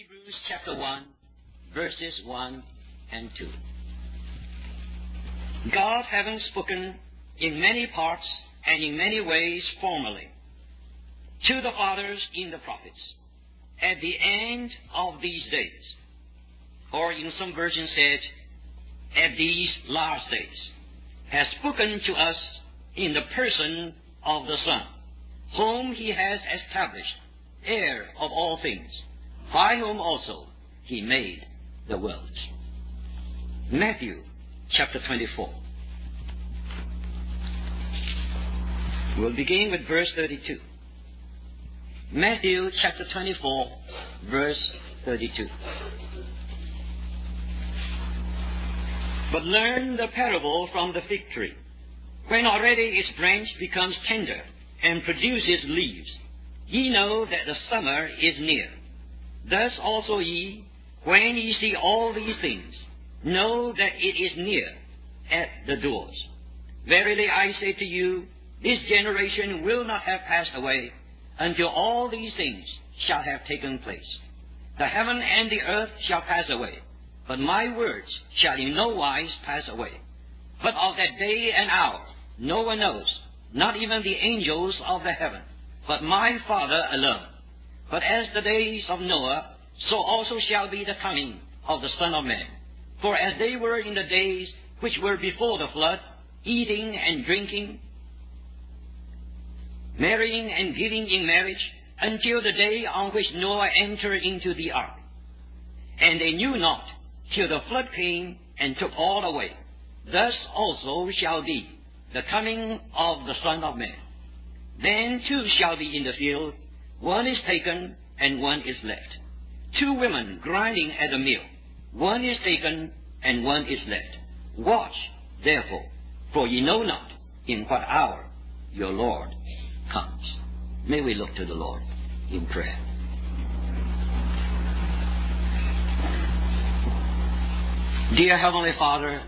Hebrews chapter 1, verses 1 and 2. God, having spoken in many parts and in many ways formerly to the fathers in the prophets, at the end of these days, or in some versions said, at these last days, has spoken to us in the person of the Son, whom he has established, heir of all things, by whom also he made the worlds. Matthew chapter 24. We'll begin with verse 32. Matthew chapter 24, verse 32. But learn the parable from the fig tree. When already its branch becomes tender and produces leaves, ye know that the summer is near. Thus also ye, when ye see all these things, know that it is near at the doors. Verily I say to you, this generation will not have passed away until all these things shall have taken place. The heaven and the earth shall pass away, but my words shall in no wise pass away. But of that day and hour no one knows, not even the angels of the heaven, but my Father alone. But as the days of Noah, so also shall be the coming of the Son of Man. For as they were in the days which were before the flood, eating and drinking, marrying and giving in marriage, until the day on which Noah entered into the ark. And they knew not till the flood came and took all away. Thus also shall be the coming of the Son of Man. Then two shall be in the field, one is taken and one is left. Two women grinding at the mill, one is taken and one is left. Watch, therefore, for ye know not in what hour your Lord comes. May we look to the Lord in prayer. Dear Heavenly Father,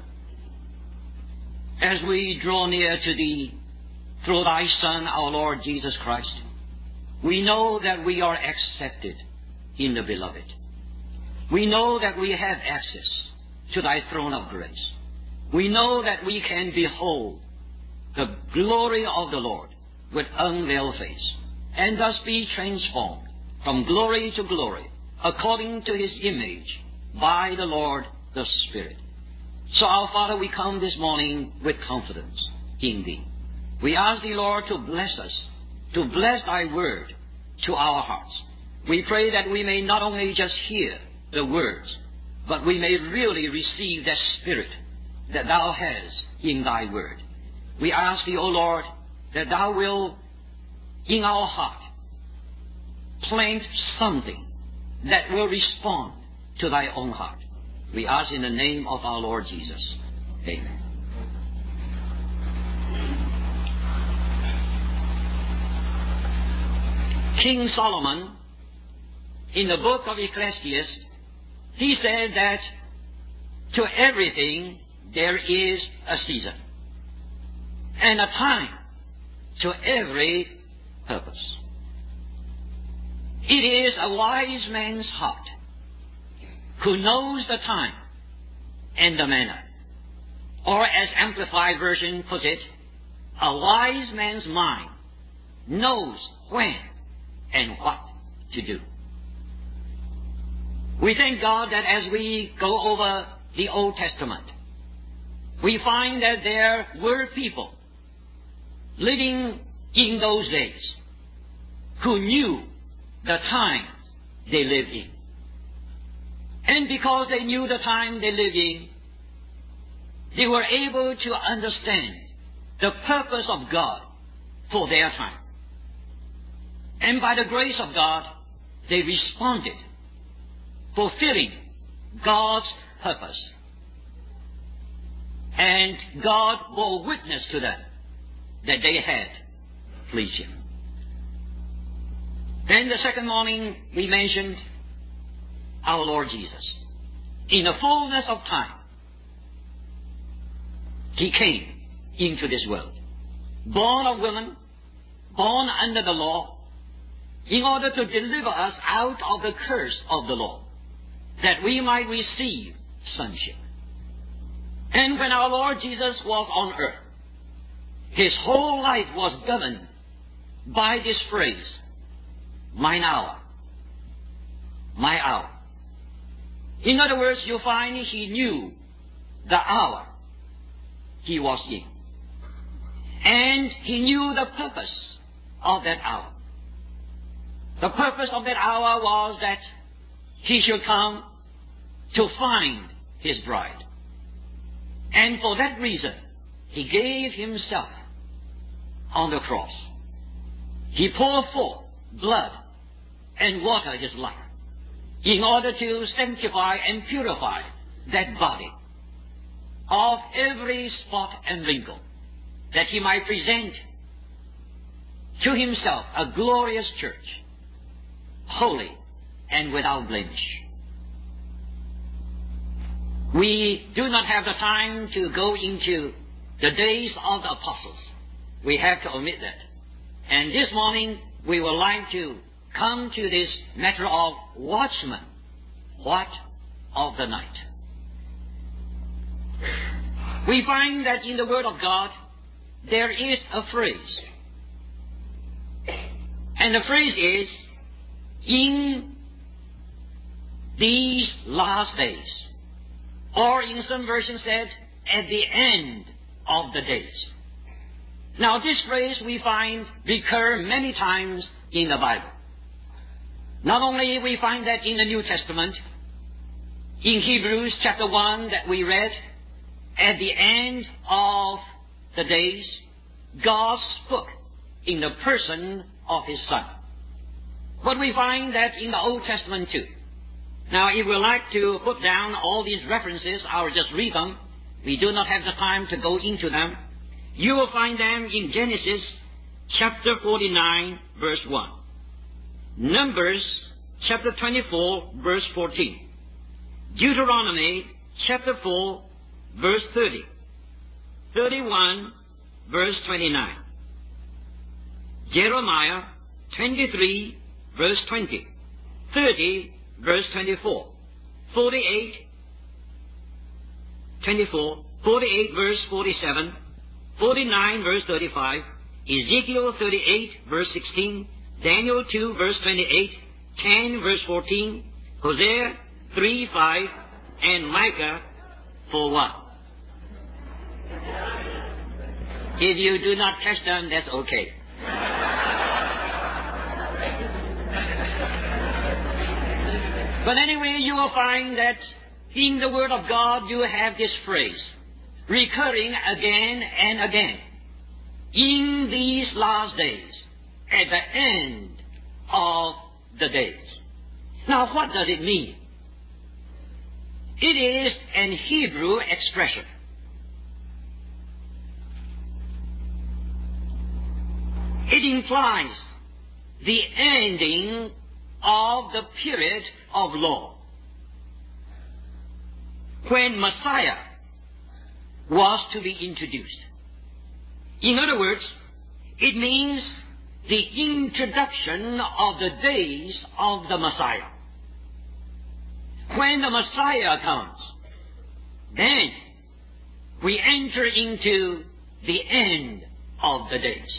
as we draw near to Thee through Thy Son, our Lord Jesus Christ, we know that we are accepted in the Beloved. We know that we have access to Thy throne of grace. We know that we can behold the glory of the Lord with unveiled face, and thus be transformed from glory to glory, according to His image, by the Lord the Spirit. So, our Father, we come this morning with confidence in Thee. We ask Thee, Lord, to bless us, to bless Thy word to our hearts. We pray that we may not only just hear the words, but we may really receive that Spirit that Thou hast in Thy word. We ask Thee, O Lord, that Thou will, in our heart, plant something that will respond to Thy own heart. We ask in the name of our Lord Jesus. Amen. King Solomon, in the book of Ecclesiastes, he said that to everything there is a season and a time to every purpose. It is a wise man's heart who knows the time and the manner. Or as Amplified Version puts it, a wise man's mind knows when and what to do. We thank God that as we go over the Old Testament, we find that there were people living in those days who knew the time they lived in. And because they knew the time they lived in, they were able to understand the purpose of God for their time. And by the grace of God, they responded, fulfilling God's purpose. And God bore witness to them that they had pleased Him. Then the second morning we mentioned our Lord Jesus. In the fullness of time, He came into this world. Born of woman, born under the law, in order to deliver us out of the curse of the law. that we might receive sonship. And when our Lord Jesus was on earth, his whole life was governed by this phrase, mine hour, my hour. In other words, you find he knew the hour he was in. And he knew the purpose of that hour. The purpose of that hour was that he should come to find his bride. And for that reason, he gave himself on the cross. He poured forth blood and water, his life, in order to sanctify and purify that body of every spot and wrinkle, that he might present to himself a glorious church, holy and without blemish. We do not have the time to go into the days of the apostles. We have to omit that. And this morning we would like to come to this matter of watchman. What of the night? We find that in the Word of God there is a phrase. And the phrase is, in these last days. Or in some versions said, at the end of the days. Now this phrase we find recur many times in the Bible. Not only we find that in the New Testament, in Hebrews chapter 1 that we read, at the end of the days, God spoke in the person of His Son. But we find that in the Old Testament too. Now, if we like to put down all these references, I will just read them. We do not have the time to go into them. You will find them in Genesis chapter 49, verse 1. Numbers chapter 24, verse 14. Deuteronomy chapter 4, verse 30. 31, verse 29. Jeremiah 23, verse 20. 30, verse 24. 48, 24. 48, verse 47. 49, verse 35. Ezekiel 38, verse 16. Daniel 2, verse 28. 10, verse 14. Hosea 3, 5. And Micah 4, 1. If you do not catch them, that's okay. But anyway, you will find that in the Word of God you have this phrase recurring again and again. In these last days, at the end of the days. Now, what does it mean? It is an Hebrew expression. It implies the ending of the period of law, when Messiah was to be introduced. In other words, it means the introduction of the days of the Messiah. When the Messiah comes, then we enter into the end of the days.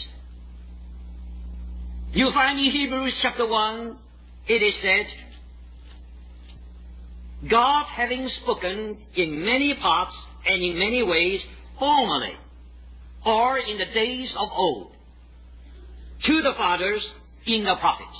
You find in Hebrews chapter 1, it is said, God having spoken in many parts and in many ways formerly, or in the days of old, to the fathers in the prophets.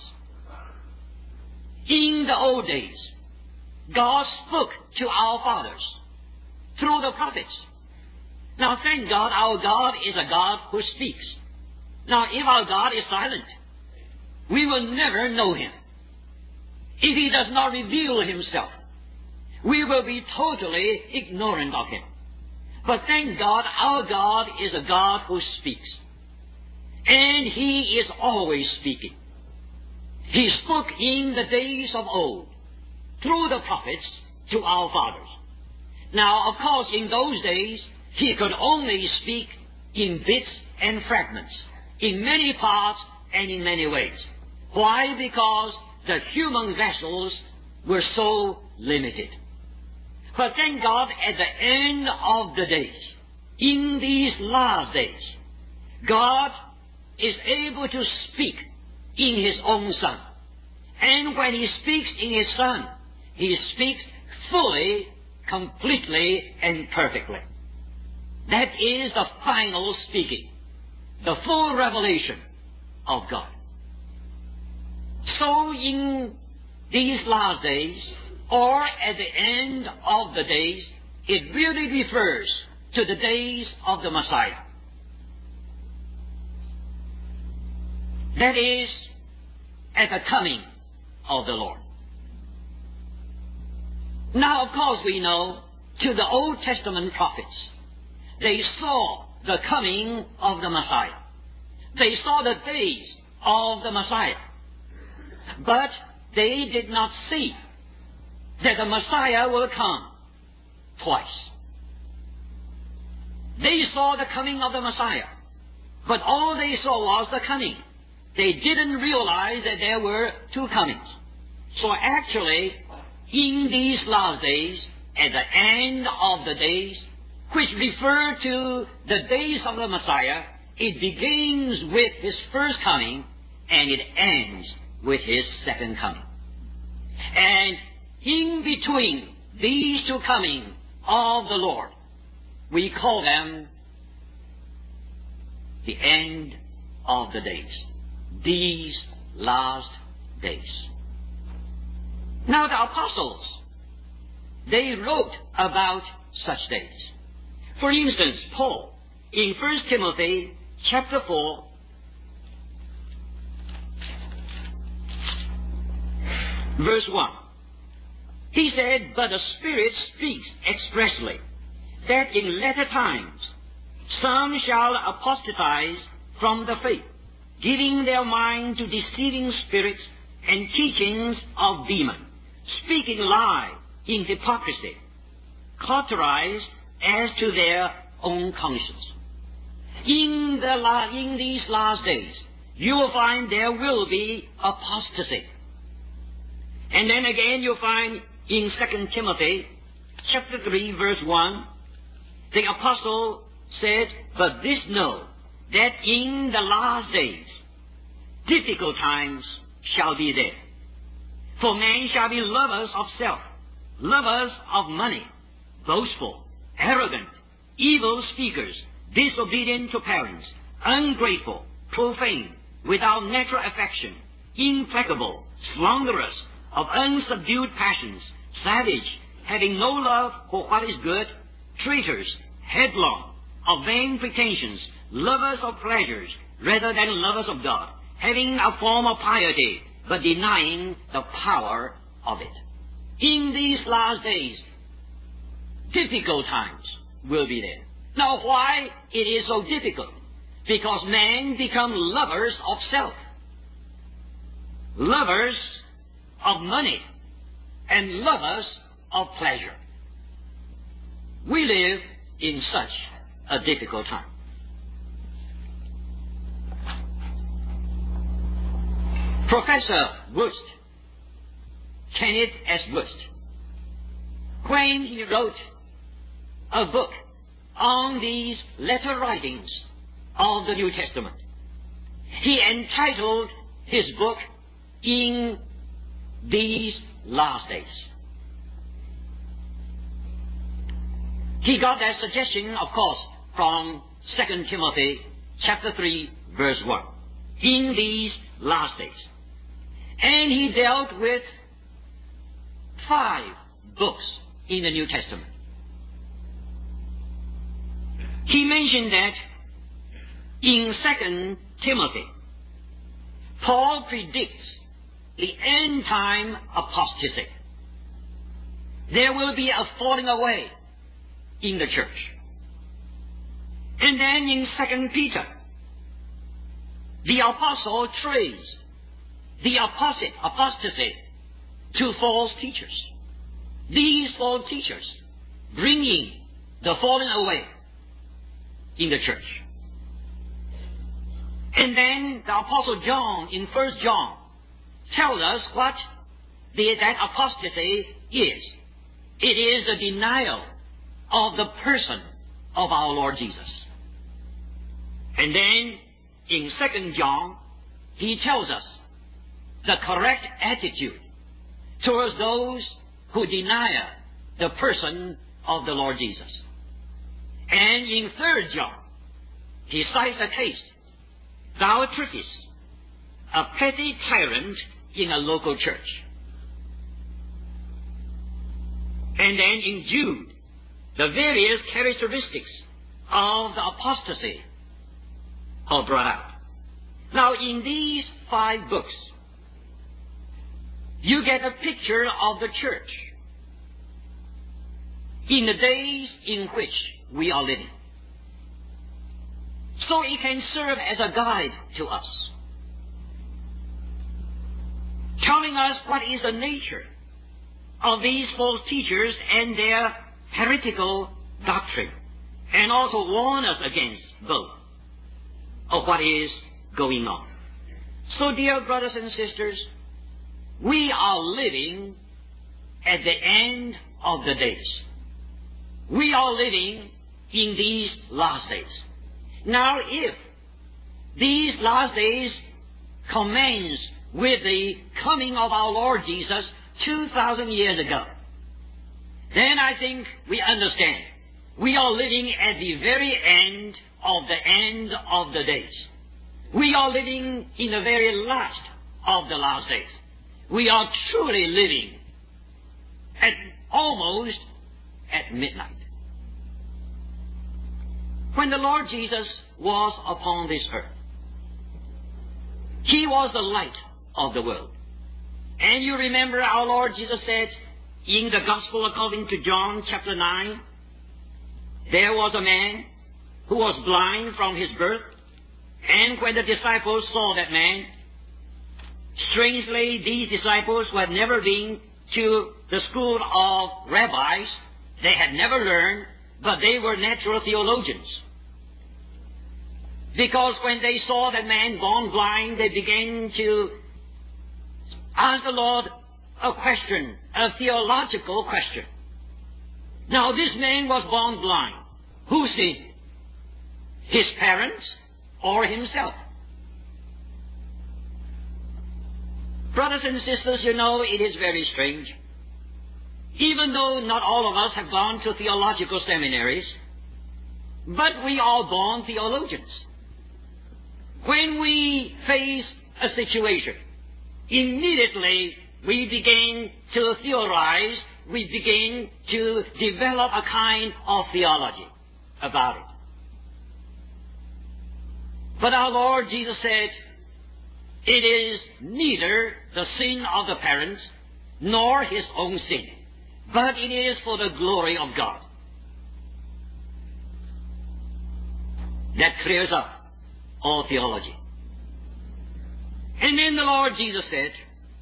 In the old days, God spoke to our fathers through the prophets. Now thank God, our God is a God who speaks. Now if our God is silent, we will never know Him. If He does not reveal Himself, we will be totally ignorant of Him. But thank God, our God is a God who speaks. And He is always speaking. He spoke in the days of old, through the prophets, to our fathers. Now, of course, in those days, He could only speak in bits and fragments, in many parts and in many ways. Why? Because the human vessels were so limited. But thank God, at the end of the days, in these last days, God is able to speak in His own Son. And when He speaks in His Son, He speaks fully, completely, and perfectly. That is the final speaking, the full revelation of God. So in these last days, or at the end of the days, it really refers to the days of the Messiah. That is, at the coming of the Lord. Now, of course, we know, to the Old Testament prophets, they saw the coming of the Messiah. They saw the days of the Messiah. But they did not see that the Messiah will come twice. They saw the coming of the Messiah, but all they saw was the coming. They didn't realize that there were two comings. So actually, in these last days, at the end of the days, which refer to the days of the Messiah, it begins with His first coming, and it ends with His second coming. And in between these two comings of the Lord, we call them the end of the days, these last days. Now the apostles, they wrote about such days. For instance, Paul, in 1 Timothy chapter 4, verse 1, he said, "But the Spirit speaks expressly, that in latter times some shall apostatize from the faith, giving their mind to deceiving spirits and teachings of demons, speaking lie in hypocrisy, cauterized as to their own conscience." In these last days, you will find there will be apostasy. And then again you'll find in 2 Timothy chapter 3 verse 1, the apostle said, "But this know, that in the last days difficult times shall be there. For men shall be lovers of self, lovers of money, boastful, arrogant, evil speakers, disobedient to parents, ungrateful, profane, without natural affection, implacable, slanderous, of unsubdued passions, savage, having no love for what is good, traitors, headlong, of vain pretensions, lovers of pleasures rather than lovers of God, having a form of piety, but denying the power of it." In these last days, difficult times will be there. Now, why it is so difficult? Because men become lovers of self, lovers of money, and lovers of pleasure. We live in such a difficult time. Professor Wurst, Kenneth S. Wurst, when he wrote a book on these letter writings of the New Testament, he entitled his book, "In These Last Days." He got that suggestion, of course, from 2 Timothy chapter 3, verse 1. In these last days. And he dealt with 5 books in the New Testament. He mentioned that in 2 Timothy, Paul predicts the end time apostasy. There will be a falling away in the church. And then in 2 Peter, the apostle traced the apostasy to false teachers. These false teachers bringing the falling away in the church. And then the apostle John in 1 John tells us what that apostasy is. It is a denial of the person of our Lord Jesus. And then in 2 John, he tells us the correct attitude towards those who deny the person of the Lord Jesus. And in 3 John, he cites a case. Thou Tryphus, a petty tyrant in a local church. And then in Jude, the various characteristics of the apostasy are brought out. Now, in these 5 books, you get a picture of the church in the days in which we are living. So it can serve as a guide to us, telling us what is the nature of these false teachers and their heretical doctrine, and also warn us against both of what is going on. So, dear brothers and sisters, we are living at the end of the days. We are living in these last days. Now, if these last days commence with the coming of our Lord Jesus 2,000 years ago, then I think we understand we are living at the very end of the days. We are living in the very last of the last days. We are truly living almost at midnight. When the Lord Jesus was upon this earth, He was the light of the world. And you remember our Lord Jesus said in the Gospel according to John chapter 9, there was a man who was blind from his birth, and when the disciples saw that man, strangely these disciples who had never been to the school of rabbis, they had never learned, but they were natural theologians. Because when they saw that man born blind, they began to ask the Lord a question, a theological question. Now, this man was born blind. Who sinned? His parents or himself? Brothers and sisters, you know, it is very strange. Even though not all of us have gone to theological seminaries, but we are born theologians. When we face a situation, immediately we begin to theorize, we begin to develop a kind of theology about it. But our Lord Jesus said, it is neither the sin of the parents nor his own sin, but it is for the glory of God. That clears up all theology. And then the Lord Jesus said,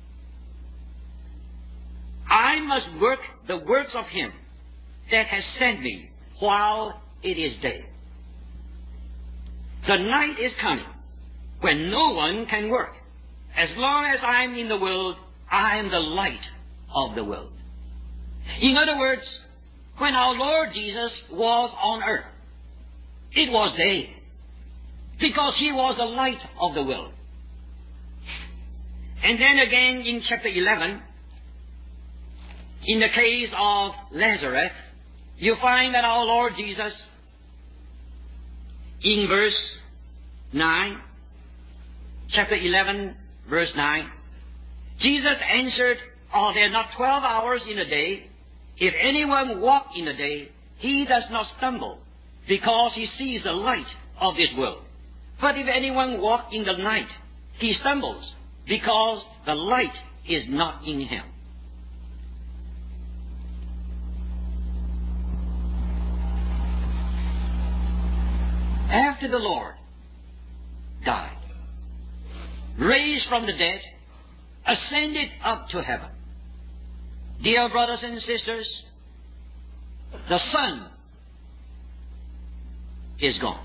I must work the works of him that has sent me while it is day. The night is coming when no one can work. As long as I am in the world, I am the light of the world. In other words, when our Lord Jesus was on earth, it was day, because he was the light of the world. And then again in chapter 11, in the case of Lazarus, you find that our Lord Jesus, in verse 9, chapter 11, verse 9, Jesus answered, are there not 12 hours in a day? If anyone walk in the day, he does not stumble, because he sees the light of this world. But if anyone walk in the night, he stumbles, because the light is not in him. After the Lord died, raised from the dead, ascended up to heaven, dear brothers and sisters, the sun is gone.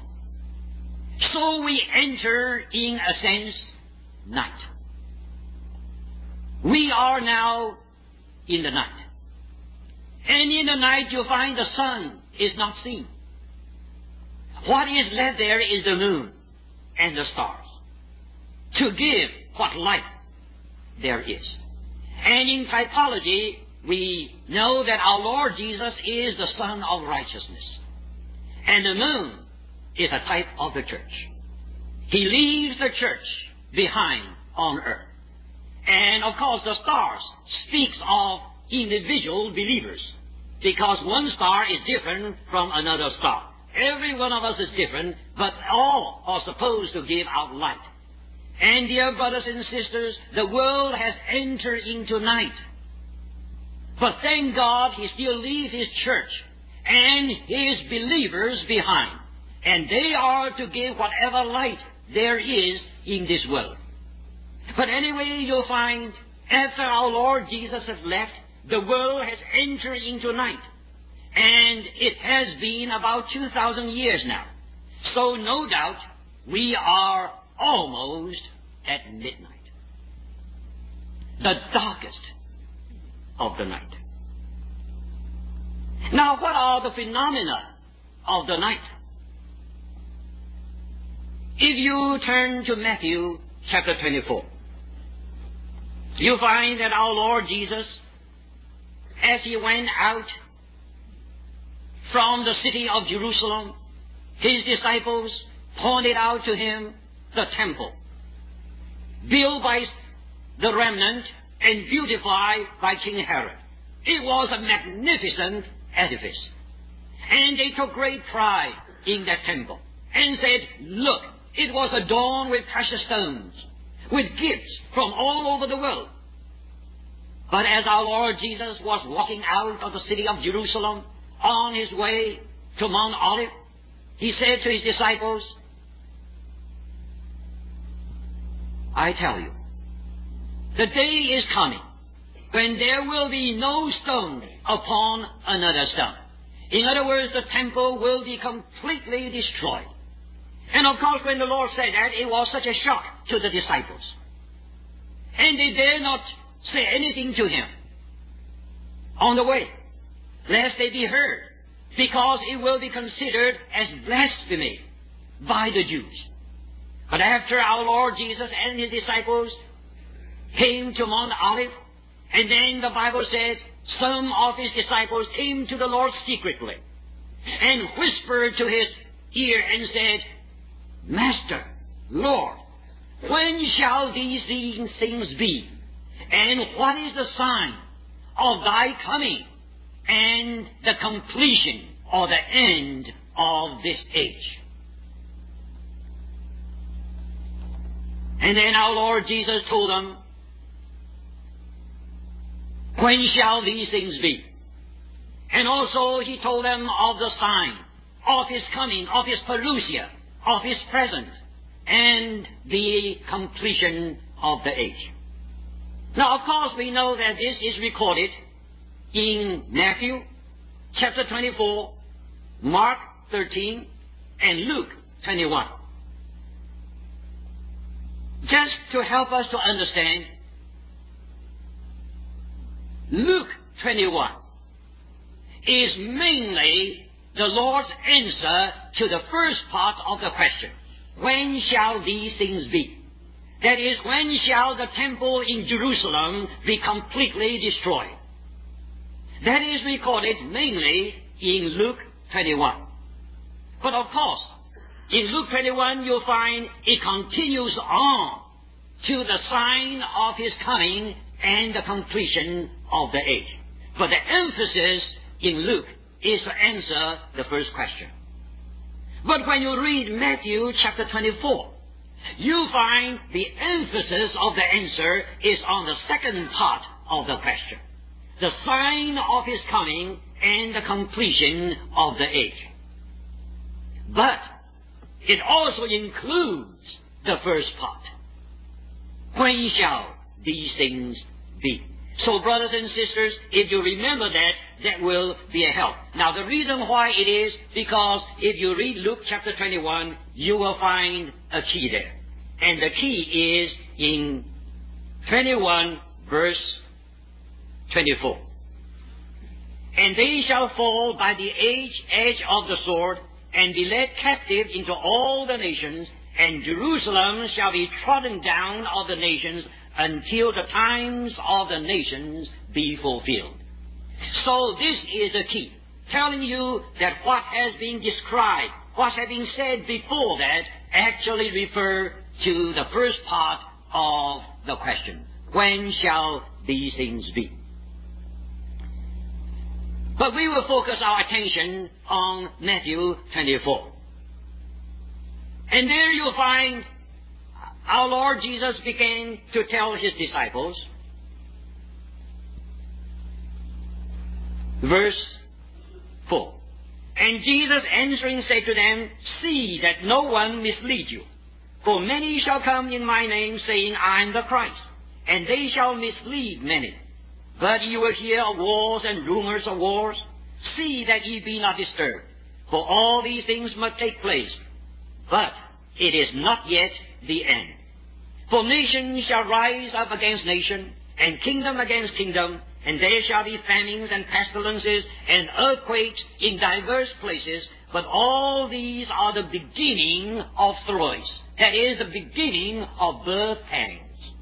So we enter, in a sense, night. We are now in the night. And in the night you find the sun is not seen. What is left there is the moon and the stars to give what light there is. And in typology, we know that our Lord Jesus is the Sun of righteousness. And the moon is a type of the church. He leaves the church behind on earth. And of course the stars speaks of individual believers, because one star is different from another star. Every one of us is different, but all are supposed to give out light. And dear brothers and sisters, the world has entered into night. But thank God He still leaves His church and His believers behind. And they are to give whatever light there is in this world. But anyway, you'll find after our Lord Jesus has left, the world has entered into night. And it has been about 2,000 years now. So no doubt we are almost at midnight. The darkest of the night. Now, what are the phenomena of the night? If you turn to Matthew chapter 24, you find that our Lord Jesus, as He went out from the city of Jerusalem, His disciples pointed out to Him the temple, built by the remnant and beautified by King Herod. It was a magnificent edifice. And they took great pride in that temple and said, look, it was adorned with precious stones, with gifts from all over the world. But as our Lord Jesus was walking out of the city of Jerusalem on His way to Mount Olive, He said to His disciples, I tell you, the day is coming when there will be no stone upon another stone. In other words, the temple will be completely destroyed. And of course, when the Lord said that, it was such a shock to the disciples. And they dare not say anything to Him on the way, lest they be heard, because it will be considered as blasphemy by the Jews. But after our Lord Jesus and His disciples came to Mount Olive, and then the Bible said some of His disciples came to the Lord secretly and whispered to His ear and said, Master, Lord, when shall these things be? And what is the sign of Thy coming and the completion or the end of this age? And then our Lord Jesus told them, when shall these things be? And also He told them of the sign of His coming, of His parousia, of His presence, and the completion of the age. Now, of course, we know that this is recorded in Matthew chapter 24, Mark 13, and Luke 21. Just to help us to understand, Luke 21 is mainly the Lord's answer to the first part of the question. When shall these things be? That is, when shall the temple in Jerusalem be completely destroyed? That is recorded mainly in Luke 21. But of course, in Luke 21 you'll find it continues on to the sign of His coming and the completion of the age. But the emphasis in Luke is to answer the first question. But when you read Matthew chapter 24, you find the emphasis of the answer is on the second part of the question, the sign of His coming and the completion of the age. But it also includes the first part. When shall these things be? So, brothers and sisters, if you remember that, that will be a help. Now, the reason why it is because if you read Luke chapter 21, you will find a key there. And the key is in 21 verse 24. And they shall fall by the edge of the sword, and be led captive into all the nations, and Jerusalem shall be trodden down of the nations until the times of the nations be fulfilled. So this is the key, telling you that what has been described, what has been said before that, actually refer to the first part of the question. When shall these things be? But we will focus our attention on Matthew 24. And there you'll find our Lord Jesus began to tell his disciples, verse 4. And Jesus answering said to them, See that no one mislead you. For many shall come in my name, saying, I am the Christ. And they shall mislead many. But you will hear of wars and rumors of wars. See that ye be not disturbed. For all these things must take place. But it is not yet the end. For nation shall rise up against nation, and kingdom against kingdom, and there shall be famines and pestilences and earthquakes in diverse places. But all these are the beginning of throes. That is the beginning of birth pangs.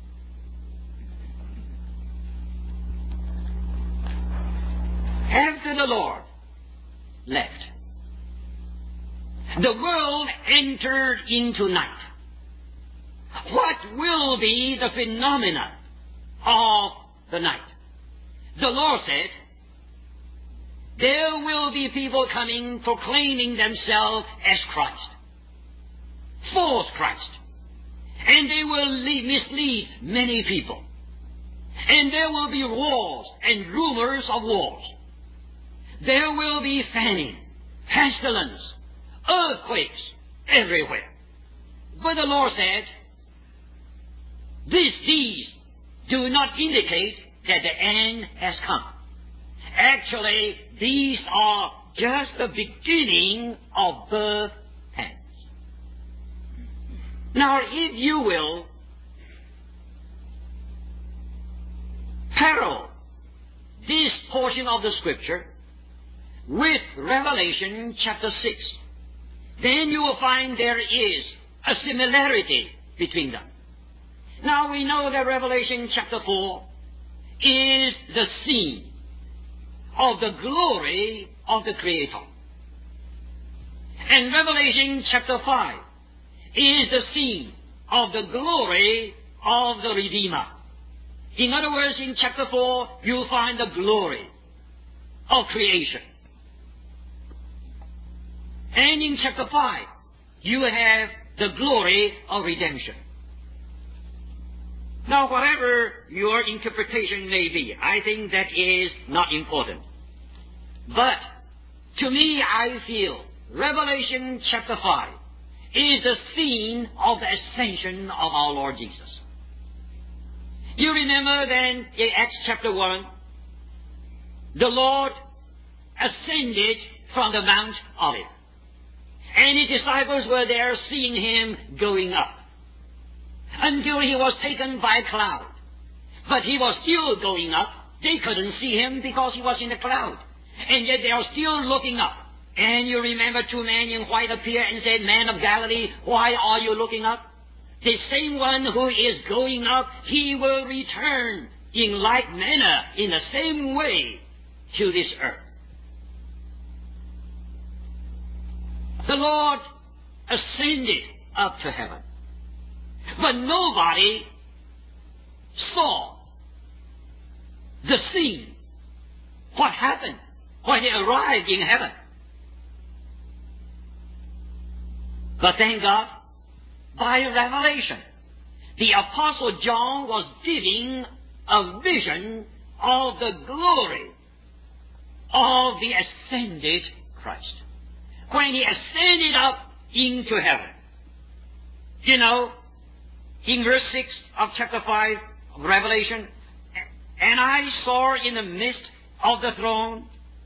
After the Lord left, the world entered into night. What will be the phenomena of the night? The Lord said, there will be people coming proclaiming themselves as Christ, false Christ, and they will mislead many people. And there will be wars and rumors of wars. There will be famine, pestilence, earthquakes everywhere. But the Lord said, these do not indicate that the end has come. Actually, these are just the beginning of birth pangs. Now, if you will, parallel this portion of the Scripture with Revelation chapter 6, then you will find there is a similarity between them. Now we know that Revelation chapter 4 is the scene of the glory of the Creator. And Revelation chapter 5 is the scene of the glory of the Redeemer. In other words, in chapter 4, you'll find the glory of creation. And in chapter 5, you have the glory of redemption. Now, whatever your interpretation may be, I think that is not important. But, to me, I feel Revelation chapter 5 is the scene of the ascension of our Lord Jesus. You remember then in Acts chapter 1, the Lord ascended from the Mount Olive. And his disciples were there seeing him going up, until he was taken by a cloud. But he was still going up. They couldn't see him because he was in the cloud. And yet they are still looking up. And you remember two men in white appeared and said, Man of Galilee, why are you looking up? The same one who is going up, he will return in like manner, in the same way, to this earth. The Lord ascended up to heaven. But nobody saw the scene, what happened when he arrived in heaven. But thank God, by revelation, the Apostle John was giving a vision of the glory of the ascended Christ, when he ascended up into heaven. You know, in verse 6 of chapter 5 of Revelation, and I saw in the midst of the throne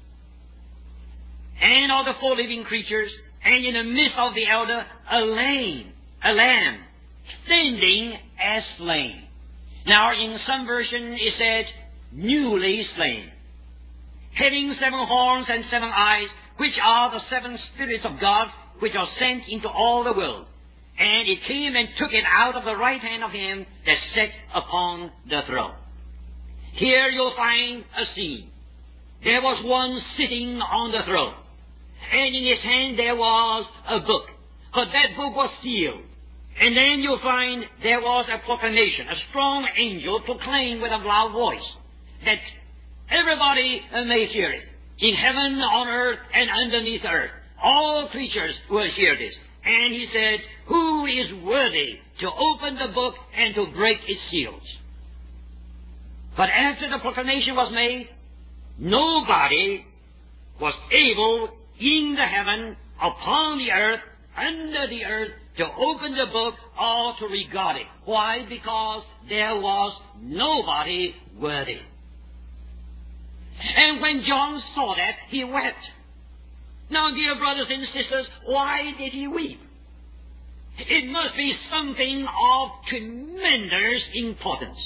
and of the four living creatures, and in the midst of the elder, a lamb, standing as slain, Now, in some version it said, newly slain, having 7 horns and 7 eyes, which are the 7 spirits of God, which are sent into all the world. And it came and took it out of the right hand of him that sat upon the throne. Here you'll find a scene. There was one sitting on the throne, and in his hand there was a book, but that book was sealed. And then you'll find there was a proclamation. A strong angel proclaimed with a loud voice that everybody may hear it. In heaven, on earth, and underneath the earth. All creatures will hear this. And he said, who is worthy to open the book and to break its seals? But after the proclamation was made, nobody was able in the heaven, upon the earth, under the earth, to open the book or to regard it. Why? Because there was nobody worthy. And when John saw that, he wept. Now, dear brothers and sisters, why did he weep? It must be something of tremendous importance.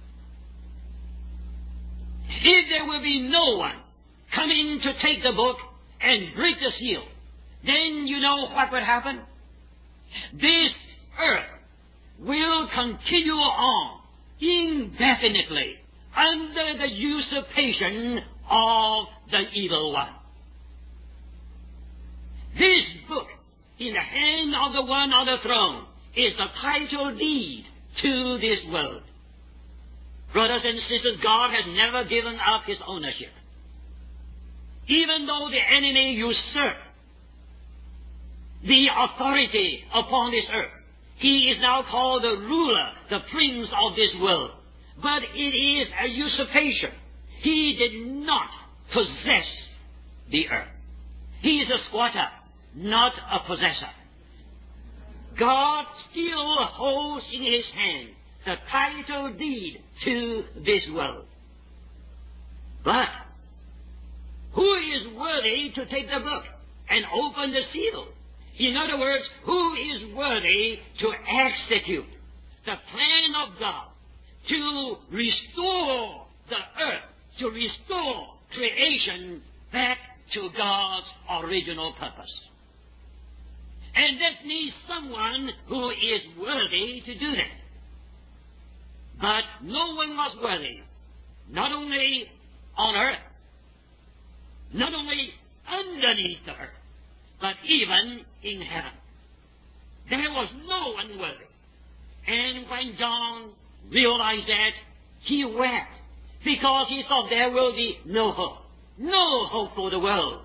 If there will be no one coming to take the book and break the seal, then you know what would happen? This earth will continue on indefinitely under the usurpation of the evil one. This book in the hand of the one on the throne is the title deed to this world. Brothers and sisters, God has never given up his ownership. Even though the enemy usurped the authority upon this earth, he is now called the ruler, the prince of this world. But it is a usurpation. He did not possess the earth. He is a squatter, not a possessor. God still holds in his hand the title deed to this world. But who is worthy to take the book and open the seal? In other words, who is worthy to execute the plan of God to restore the earth, to restore creation back to God's original purpose? And that needs someone who is worthy to do that. But no one was worthy, not only on earth, not only underneath the earth, but even in heaven. There was no one worthy. And when John realized that, he wept, because he thought there will be no hope for the world.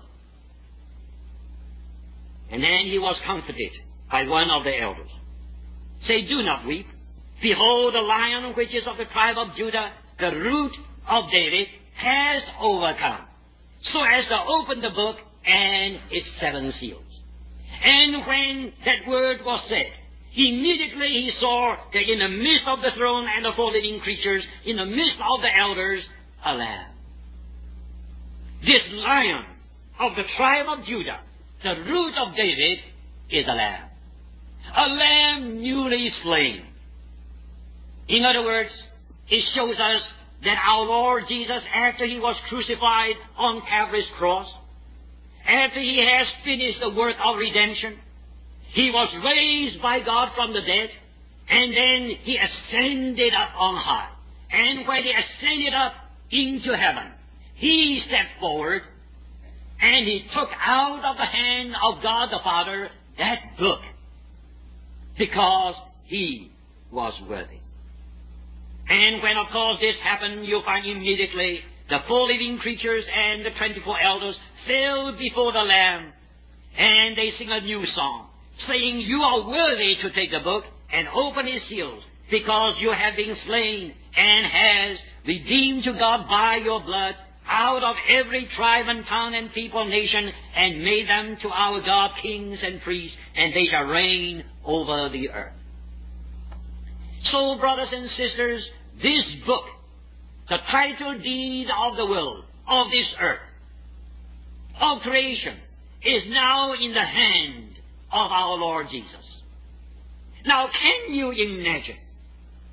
And then he was comforted by one of the elders. Say, do not weep. Behold, the Lion which is of the tribe of Judah, the root of David, has overcome, so as to open the book and its 7 seals. And when that word was said, immediately he saw that in the midst of the throne and the 4 living creatures, in the midst of the elders, a lamb. This Lion of the tribe of Judah, the root of David, is a lamb. A lamb newly slain. In other words, it shows us that our Lord Jesus, after he was crucified on Calvary's cross, after he has finished the work of redemption, he was raised by God from the dead, and then he ascended up on high. And when he ascended up into heaven, he stepped forward and he took out of the hand of God the Father that book, because he was worthy. And when, of course, this happened, you'll find immediately the 4 living creatures and the 24 elders fell before the Lamb, and they sing a new song, saying, you are worthy to take the book and open its seals, because you have been slain and has redeemed to God by your blood out of every tribe and tongue and people, nation, and made them to our God kings and priests, and they shall reign over the earth. So, brothers and sisters, this book, the title deed of the world, of this earth, of creation, is now in the hand of our Lord Jesus. Now, can you imagine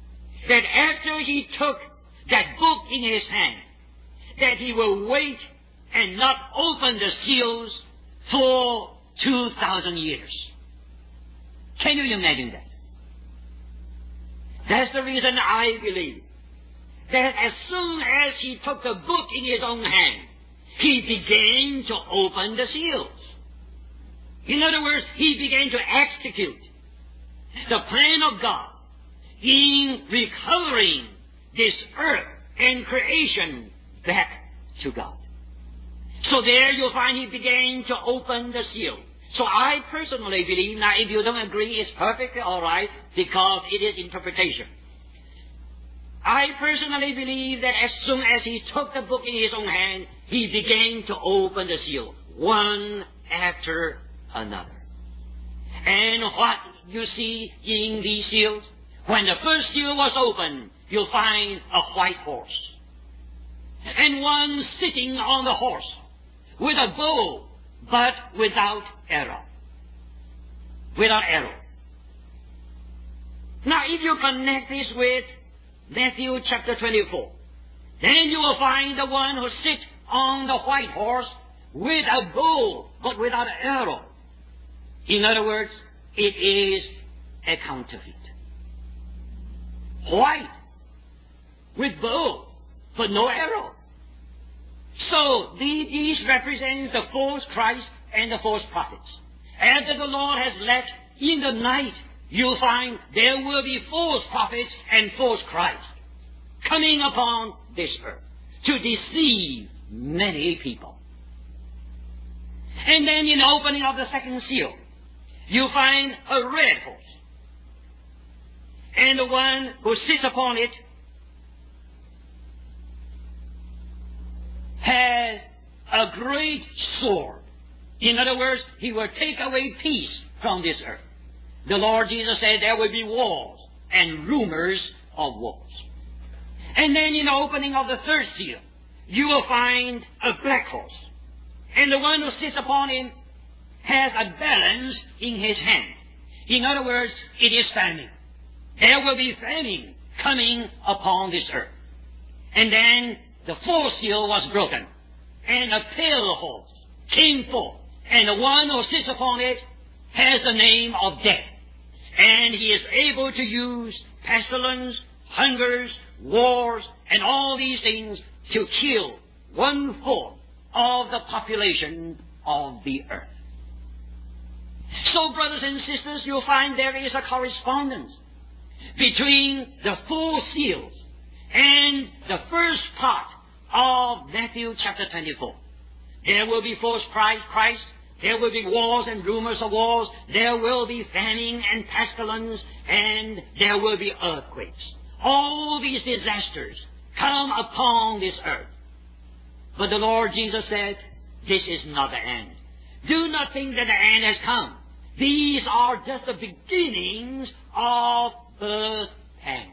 that after he took that book in his hand, that he will wait and not open the seals for 2,000 years. Can you imagine that? That's the reason I believe that as soon as he took the book in his own hand, he began to open the seals. In other words, he began to execute the plan of God in recovering this earth and creation back to God. So there you'll find he began to open the seal. So I personally believe, now if you don't agree, it's perfectly all right, because it is interpretation. I personally believe that as soon as he took the book in his own hand, he began to open the seal, one after another. And what you see in these seals, when the first seal was opened, you'll find a white horse, and one sitting on the horse with a bow, but without arrow. Without arrow. Now, if you connect this with Matthew chapter 24, then you will find the one who sits on the white horse with a bow, but without an arrow. In other words, it is a counterfeit. White, with bow, but no arrow. So these represent the false Christ and the false prophets. After the Lord has left in the night, you'll find there will be false prophets and false Christ coming upon this earth to deceive many people. And then in the opening of the second seal, you find a red horse. And the one who sits upon it has a great sword. In other words, he will take away peace from this earth. The Lord Jesus said there will be wars and rumors of wars. And then in the opening of the third seal, you will find a black horse. And the one who sits upon him has a balance in his hand. In other words, it is famine. There will be famine coming upon this earth. And then the fourth seal was broken, and a pale horse came forth, and the one who sits upon it has the name of death. And he is able to use pestilence, hungers, wars, and all these things to kill 1/4 of the population of the earth. So, brothers and sisters, you'll find there is a correspondence between the four seals and the first part of Matthew chapter 24. There will be false Christ. There will be wars and rumors of wars. There will be famine and pestilence, and there will be earthquakes. All these disasters come upon this earth. But the Lord Jesus said, this is not the end. Do not think that the end has come. These are just the beginnings of earth pangs.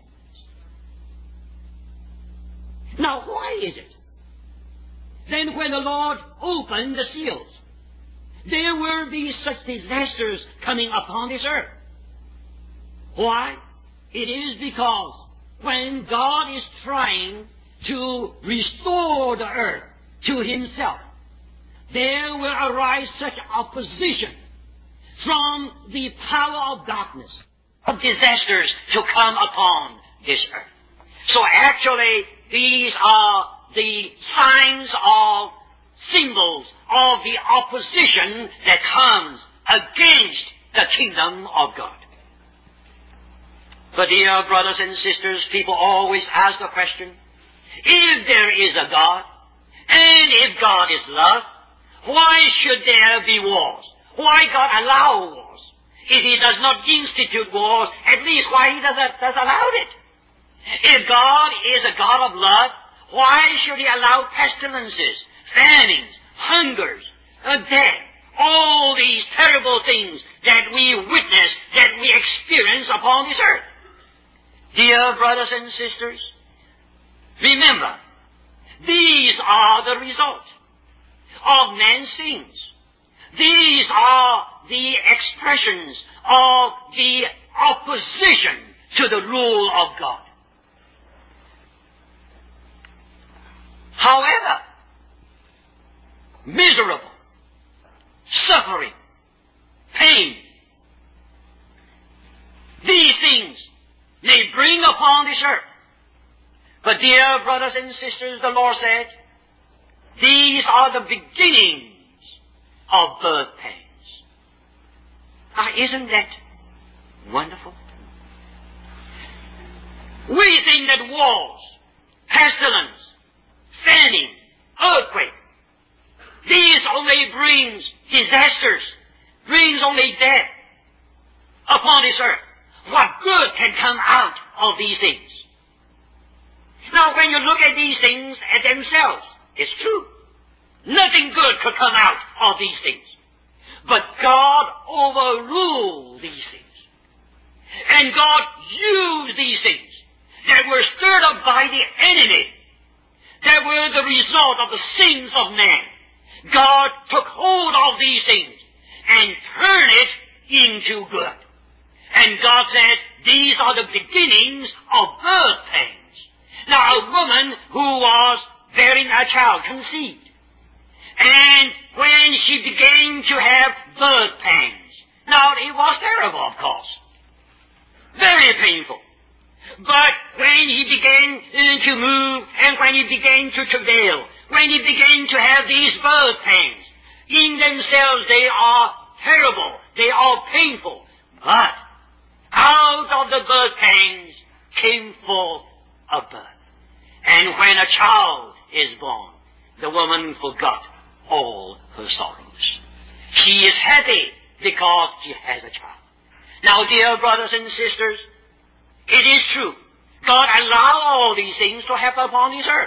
Now, why is it then when the Lord opened the seals, there will be such disasters coming upon this earth? Why? It is because when God is trying to restore the earth to Himself, there will arise such opposition from the power of darkness, of disasters to come upon this earth. So actually, these are the signs of symbols of the opposition that comes against the kingdom of God. But dear brothers and sisters, people always ask the question, if there is a God, and if God is love, why should there be wars? Why God allow wars? If He does not institute wars, at least why He does allow it? If God is a God of love, why should He allow pestilences, famines, hungers, death, all these terrible things that we witness, that we experience upon this earth? Dear brothers and sisters, remember, these are the results of man's sins. These are the expressions of the opposition to the rule of God. however miserable, suffering, pain, these things may bring upon this earth. But dear brothers and sisters, the Lord said, these are the beginnings of birth pains. Now, isn't that wonderful? We think that wars, pestilence, famine, earthquake, these only brings disasters, brings only death upon this earth. What good can come out of these things? Now, when you look at these things at themselves, it's true. Nothing good could come out of these things. But God overruled these things. And God used these things that were stirred up by the enemy, that were the result of the sins of man. God took hold of these things and turned it into good. And God said, these are the beginnings of birth pains. Now, a woman who was bearing a child conceived, and when she began to have birth pains, now it was terrible, of course, very painful. But when he began to move, and when he began to travail, when he began to have these birth pains, in themselves they are terrible, they are painful, but out of the birth pains came forth a birth. And when a child is born, the woman forgot all her sorrows. She is happy because she has a child. Now, dear brothers and sisters, it is true. God allowed all these things to happen upon this earth.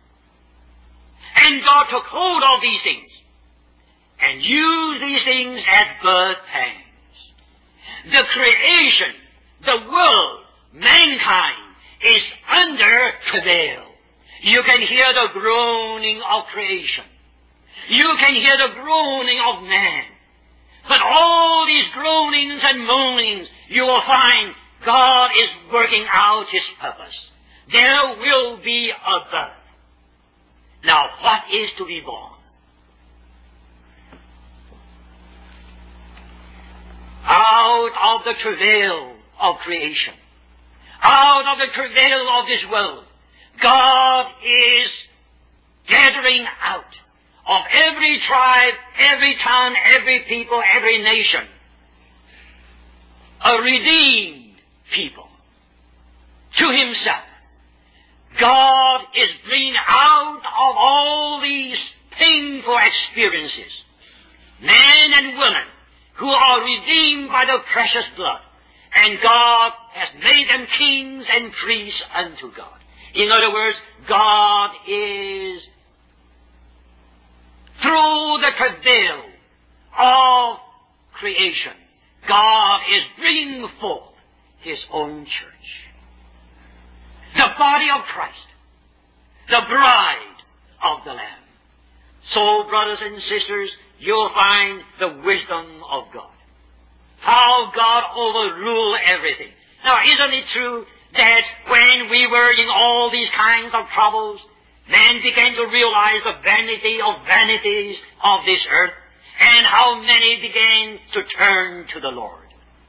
And God took hold of these things and used these things as birth pains. The creation, the world, mankind is under travail. You can hear the groaning of creation. You can hear the groaning of man. But all these groanings and moanings, you will find God is working out His purpose. There will be a birth. Now, what is to be born? Out of the travail of creation, out of the travail of this world, God is gathering out of every tribe, every tongue, every people, every nation, a redeemed people to Himself. God is bringing out of all these painful experiences men and women who are redeemed by the precious blood, and God has made them kings and priests unto God. In other words, God is, through the travail of creation, God is bringing forth His own church. The body of Christ, the bride of the Lamb. So, brothers and sisters, you'll find the wisdom of God. How God overruled everything. Now, isn't it true that when we were in all these kinds of troubles, man began to realize the vanity of vanities of this earth, and how many began to turn to the Lord?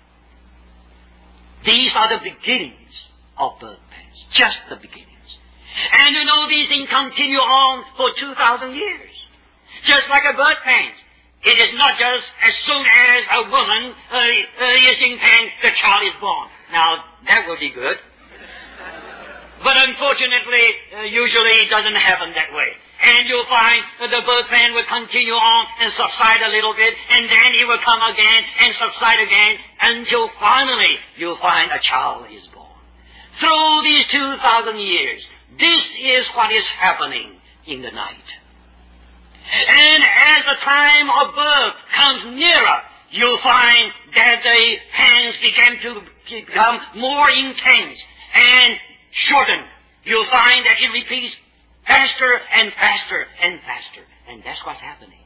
These are the beginnings of birth pains. Just the beginnings. And you know, these things continue on for 2,000 years. Just like a birth pain. It is not just as soon as a woman is in pain, the child is born. Now, that would be good. But unfortunately, usually it doesn't happen that way. And you'll find that the birth pain will continue on and subside a little bit, and then it will come again and subside again, until finally you'll find a child is born. Through these 2,000 years, this is what is happening in the night. And as the time of birth comes nearer, you'll find that the pains begin to become more intense and shortened. You'll find that it repeats faster and faster and faster. And that's what's happening.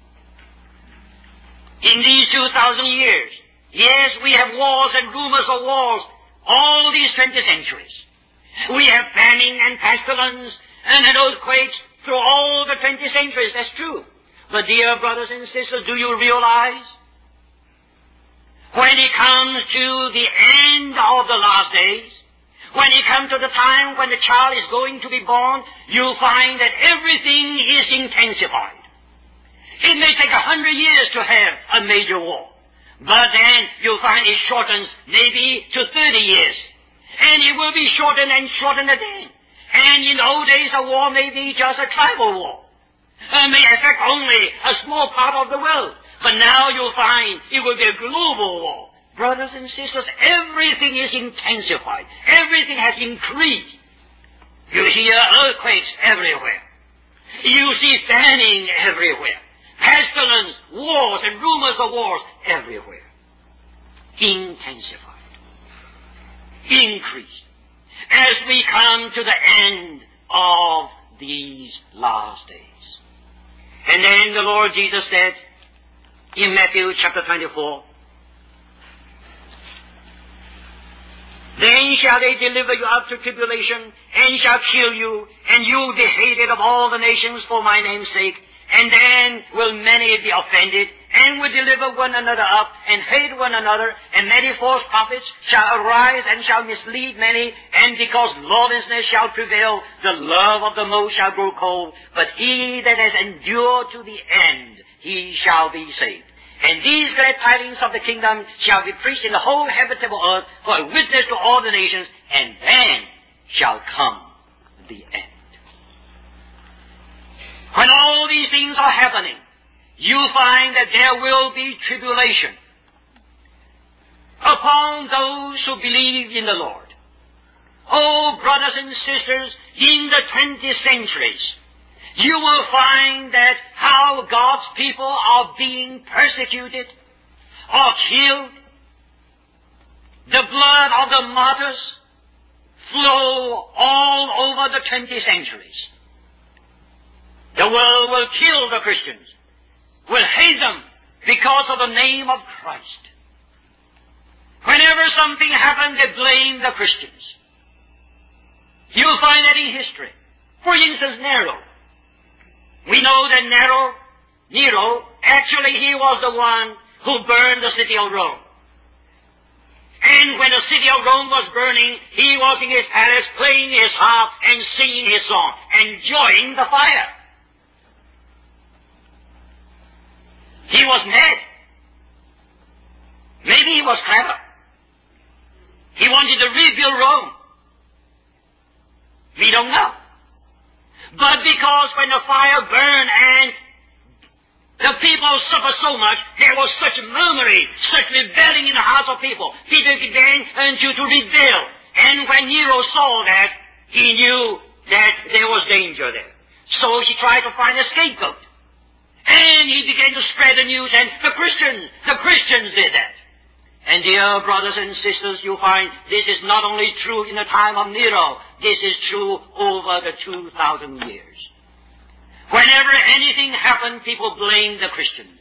In these 2,000 years, yes, we have wars and rumors of wars all these 20 centuries. We have famine and pestilence and earthquakes through all the 20 centuries. That's true. But dear brothers and sisters, do you realize when it comes to the end of the last days, when it comes to the time when the child is going to be born, you'll find that everything is intensified. It may take 100 years to have a major war, but then you'll find it shortens maybe to 30 years. And it will be shortened and shortened again. And in old days, a war may be just a tribal war. May affect only a small part of the world. But now you'll find it will be a global war. Brothers and sisters, everything is intensified. Everything has increased. You hear earthquakes everywhere. You see famine everywhere. Pestilence, wars, and rumors of wars everywhere. Intensified. Increased. As we come to the end of these last days. And then the Lord Jesus said in Matthew chapter 24, "Then shall they deliver you up to tribulation, and shall kill you, and you will be hated of all the nations for my name's sake. And then will many be offended, and will deliver one another up, and hate one another, and many false prophets shall arise, and shall mislead many, and because lawlessness shall prevail, the love of the most shall grow cold. But he that has endured to the end, he shall be saved. And these glad tidings of the kingdom shall be preached in the whole habitable earth for a witness to all the nations, and then shall come the end." When all these things are happening, you find that there will be tribulation upon those who believe in the Lord. Oh, brothers and sisters, in the 20th centuries, you will find that how God's people are being persecuted or killed. The blood of the martyrs flow all over the 20th centuries. The world will kill the Christians, will hate them because of the name of Christ. Whenever something happens, they blame the Christians. You'll find that in history. For instance, Nero. We know that Nero, actually he was the one who burned the city of Rome. And when the city of Rome was burning, he was in his palace playing his harp and singing his song, enjoying the fire. He was mad. Maybe he was clever. He wanted to rebuild Rome. We don't know. But because when the fire burned and the people suffered so much, there was such murmuring, such rebelling in the hearts of people. People began to rebel. And when Nero saw that, he knew that there was danger there. So he tried to find a scapegoat. And he began to spread the news, and the Christians did that. And dear brothers and sisters, you find this is not only true in the time of Nero, this is true over the 2,000 years. Whenever anything happened, people blamed the Christians.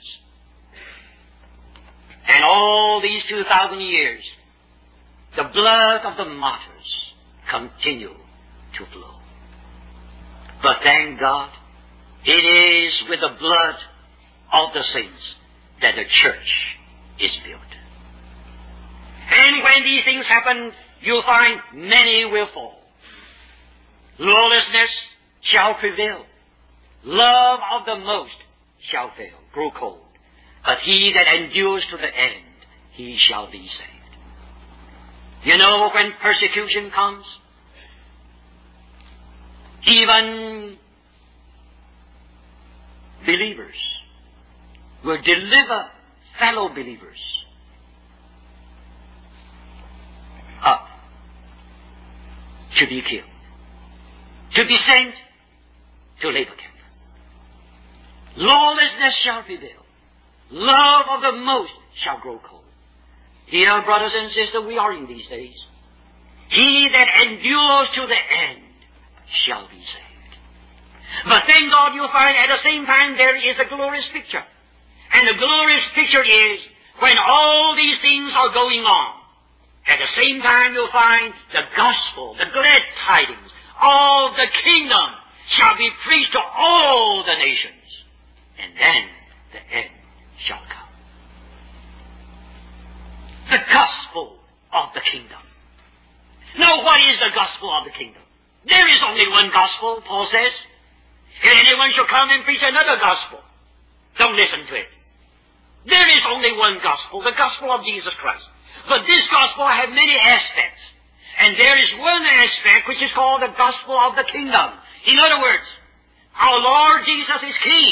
And all these 2,000 years, the blood of the martyrs continue to flow. But thank God, it is with the blood of the saints that the church is built. And when these things happen, you'll find many will fall. Lawlessness shall prevail. Love of the most shall fail, grow cold. But he that endures to the end, he shall be saved. You know, when persecution comes, even believers will deliver fellow believers up to be killed, to be sent to labor camp. Lawlessness shall prevail. Love of the most shall grow cold. Dear brothers and sisters, we are in these days. He that endures to the end shall be saved. But thank God you'll find at the same time there is a glorious picture. And the glorious picture is when all these things are going on. At the same time you'll find the gospel, the glad tidings of the kingdom shall be preached to all the nations, and then the end shall come. The gospel of the kingdom. Now, what is the gospel of the kingdom? There is only one gospel, Paul says. If anyone shall come and preach another gospel, don't listen to it. There is only one gospel, the gospel of Jesus Christ. But this gospel has many aspects. And there is one aspect which is called the gospel of the kingdom. In other words, our Lord Jesus is King.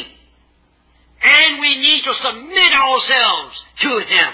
And we need to submit ourselves to Him.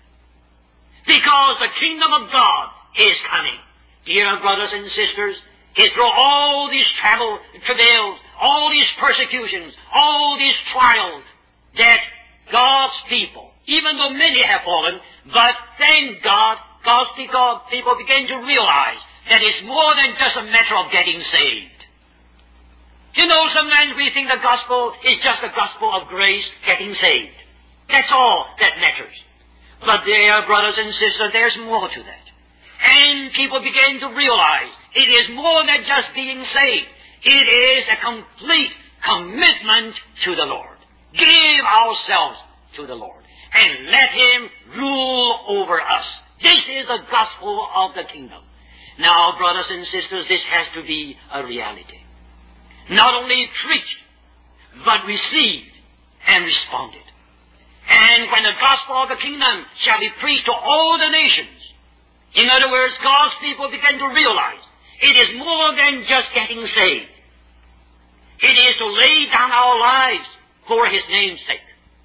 Because the kingdom of God is coming. Dear brothers and sisters, through all these travails, all these persecutions, all these trials, that God's people, even though many have fallen, but thank God, God's people begin to realize that it's more than just a matter of getting saved. You know, sometimes we think the gospel is just the gospel of grace, getting saved. That's all that matters. But dear brothers and sisters, there's more to that. And people begin to realize it is more than just being saved. It is a complete commitment to the Lord. Give ourselves to the Lord and let Him rule over us. This is the gospel of the kingdom. Now, brothers and sisters, this has to be a reality. Not only preached, but received and responded. And when the gospel of the kingdom shall be preached to all the nations, in other words, God's people begin to realize it is more than just getting saved. It is to lay down our lives for His name's sake.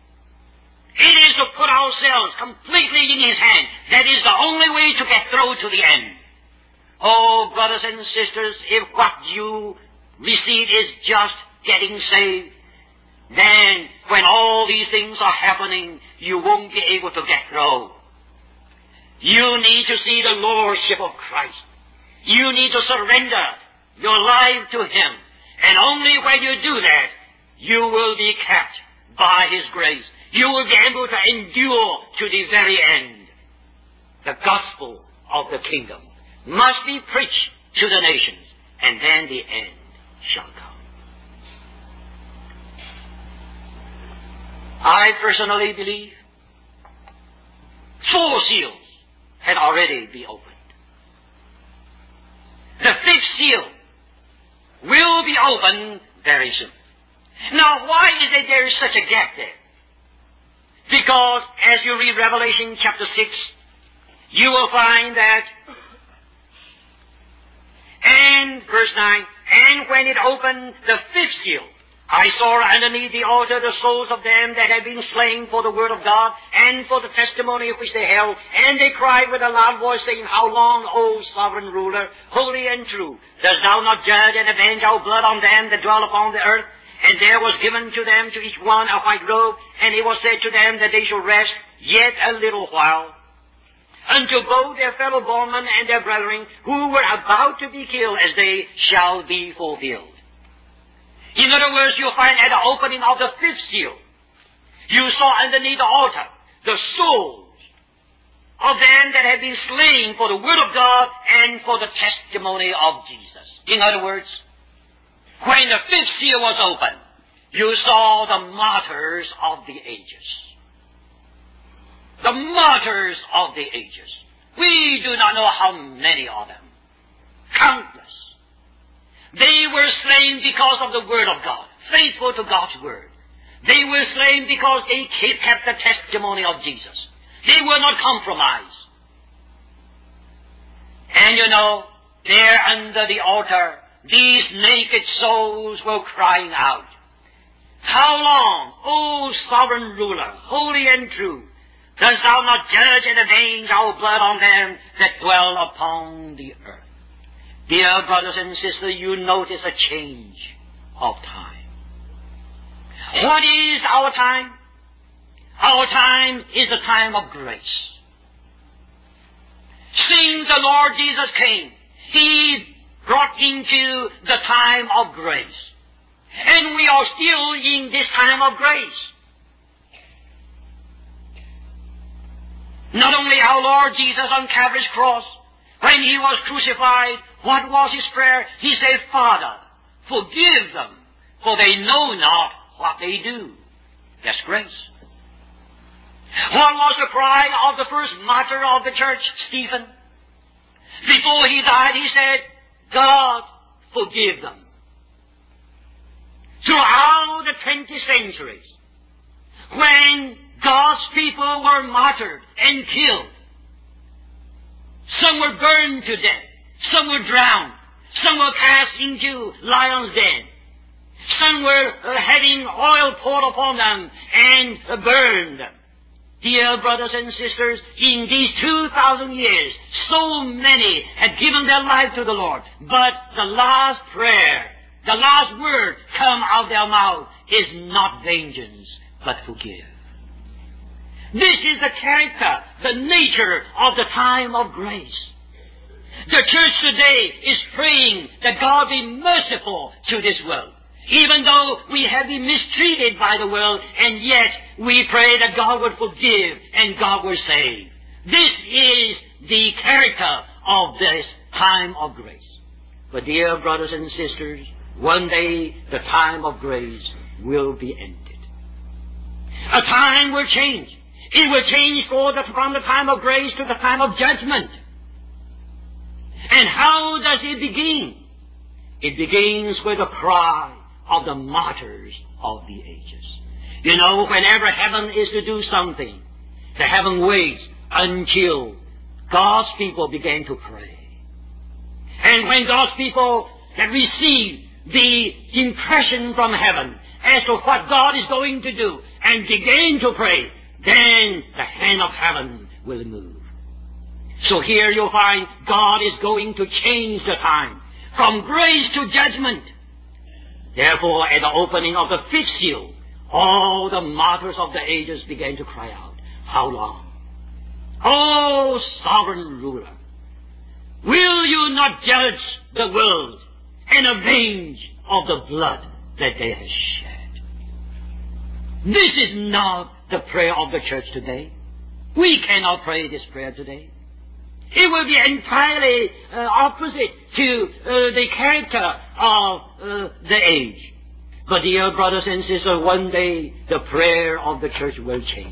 It is to put ourselves completely in His hand. That is the only way to get through to the end. Oh, brothers and sisters, if what you receive is just getting saved, then when all these things are happening, you won't be able to get through. You need to see the lordship of Christ. You need to surrender your life to Him. And only when you do that, you will be kept by His grace. You will be able to endure to the very end. The gospel of the kingdom must be preached to the nations, and then the end shall come. I personally believe 4 seals had already been opened. The 5th seal will be opened very soon. Now, why is it there is such a gap there? Because as you read Revelation chapter 6, you will find that, and verse 9, and when it opened the 5th seal, I saw underneath the altar the souls of them that had been slain for the word of God and for the testimony which they held. And they cried with a loud voice, saying, How long, O sovereign ruler, holy and true, dost thou not judge and avenge our blood on them that dwell upon the earth? And there was given to them, to each one, a white robe, and it was said to them that they should rest yet a little while, until both their fellow bondmen and their brethren, who were about to be killed, as they shall be fulfilled. In other words, you'll find at the opening of the 5th seal, you saw underneath the altar the souls of them that had been slain for the word of God and for the testimony of Jesus. In other words, when the 5th seal was opened, you saw the martyrs of the ages. The martyrs of the ages. We do not know how many of them. Countless. They were slain because of the Word of God, faithful to God's Word. They were slain because they kept the testimony of Jesus. They were not compromised. And you know, there under the altar, these naked souls were crying out, How long, O sovereign ruler, holy and true, dost thou not judge and avenge our blood on them that dwell upon the earth? Dear brothers and sisters, you notice a change of time. What is our time? Our time is the time of grace. Since the Lord Jesus came, He brought into the time of grace. And we are still in this time of grace. Not only our Lord Jesus on Calvary's cross, when He was crucified, what was His prayer? He said, Father, forgive them, for they know not what they do. That's grace. What was the cry of the first martyr of the church, Stephen? Before he died, he said, God, forgive them. Throughout the 20 centuries, when God's people were martyred and killed, some were burned to death, some were drowned, some were cast into lions' den, some were having oil poured upon them and burned. Dear brothers and sisters, in these 2,000 years, so many had given their life to the Lord, but the last prayer, the last word come out of their mouth is not vengeance, but forgive. This is the character, the nature of the time of grace. The church today is praying that God be merciful to this world. Even though we have been mistreated by the world, and yet we pray that God would forgive and God will save. This is the character of this time of grace. But dear brothers and sisters, one day the time of grace will be ended. A time will change. It will change from the time of grace to the time of judgment. And how does it begin? It begins with a cry of the martyrs of the ages. You know, whenever heaven is to do something, the heaven waits until God's people begin to pray. And when God's people have received the impression from heaven as to what God is going to do and begin to pray, then the hand of heaven will move. So here you'll find God is going to change the time from grace to judgment. Therefore, at the opening of the fifth seal, all the martyrs of the ages began to cry out, how long? O sovereign ruler, will you not judge the world and avenge of the blood that they have shed? This is not the prayer of the church today. We cannot pray this prayer today. It will be entirely opposite to the character of the age. But dear brothers and sisters, one day the prayer of the church will change.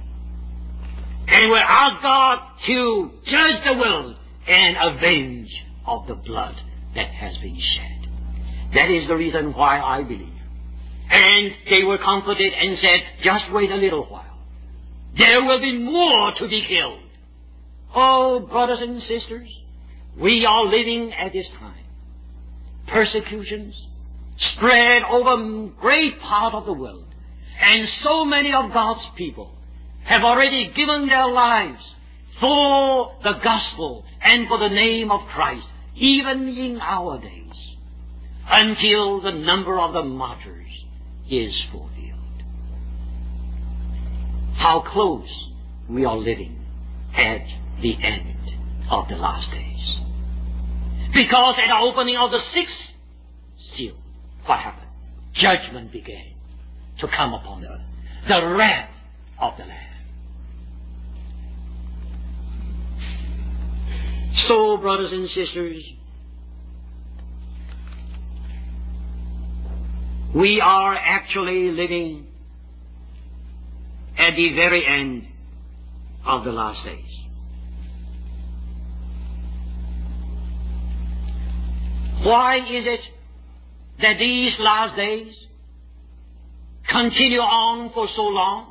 And will ask God to judge the world and avenge of the blood that has been shed. That is the reason why I believe. And they were comforted and said, just wait a little while. There will be more to be killed. Oh, brothers and sisters, we are living at this time. Persecutions spread over a great part of the world. And so many of God's people have already given their lives for the gospel and for the name of Christ, even in our days, until the number of the martyrs is fulfilled. How close we are living at the end of the last days. Because at the opening of the sixth seal, what happened? Judgment began to come upon the earth. The wrath of the Lamb. So, brothers and sisters, we are actually living at the very end of the last days. Why is it that these last days continue on for so long?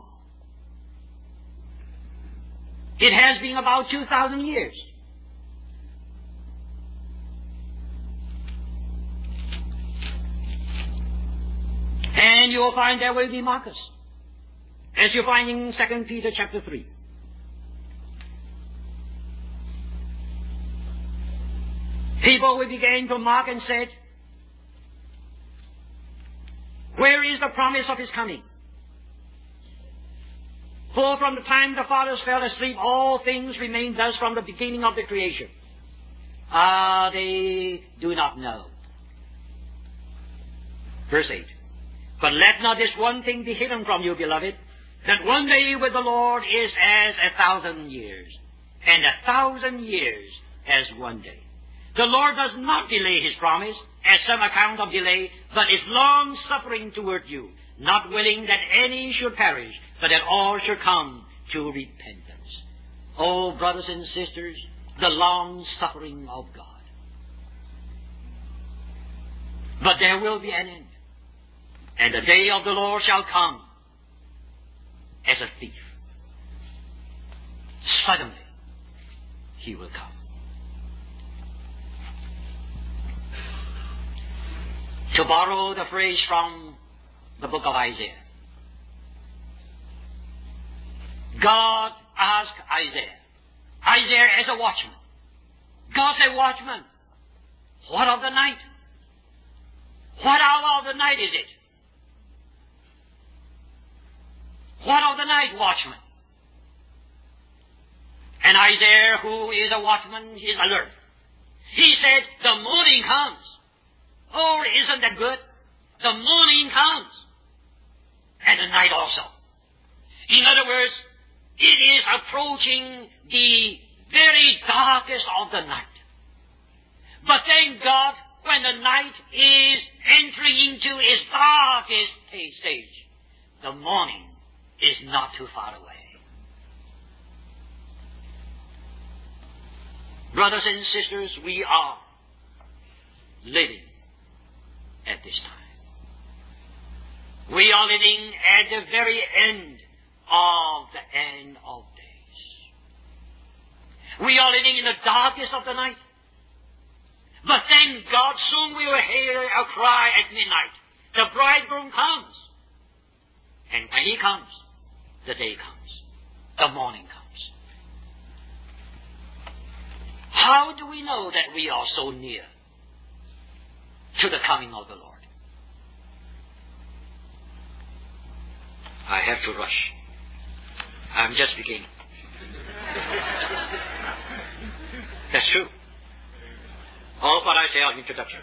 It has been about 2,000 years. And you will find there will be markers, as you find in 2 Peter chapter 3. People will begin to mark and say, where is the promise of His coming? For from the time the fathers fell asleep, all things remain thus from the beginning of the creation. They do not know. Verse 8. But let not this one thing be hidden from you, beloved, that one day with the Lord is as 1,000 years, and 1,000 years as one day. The Lord does not delay His promise, as some account of delay, but is long-suffering toward you, not willing that any should perish, but that all should come to repentance. Oh, brothers and sisters, the long-suffering of God. But there will be an end, and the day of the Lord shall come as a thief. Suddenly, He will come. To borrow the phrase from the book of Isaiah, God asked Isaiah as a watchman. God said, watchman, what of the night? What hour of the night is it? What of the night, watchman? And Isaiah, who is a watchman, is alert. He said, the morning comes. Oh, isn't that good? The morning comes. And the night also. In other words, it is approaching the very darkest of the night. But thank God, when the night is entering into its darkest stage, the morning is not too far away. Brothers and sisters, we are living at this time. We are living at the very end of days. We are living in the darkest of the night. But thank God, soon we will hear a cry at midnight. The bridegroom comes. And when He comes, the day comes. The morning comes. How do we know that we are so near to the coming of the Lord? I have to rush. I'm just beginning. That's true. All what I say on introduction.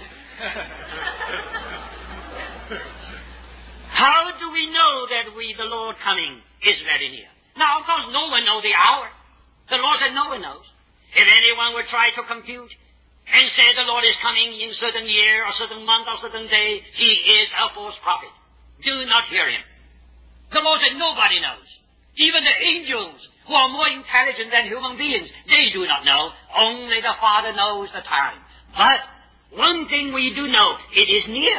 How do we know that the Lord coming is very near? Now, of course, no one knows the hour. The Lord said no one knows. If anyone would try to compute and say the Lord is coming in a certain year, or certain month, or certain day, he is a false prophet. Do not hear him. The Lord said nobody knows. Even the angels, who are more intelligent than human beings, they do not know. Only the Father knows the time. But one thing we do know, it is near.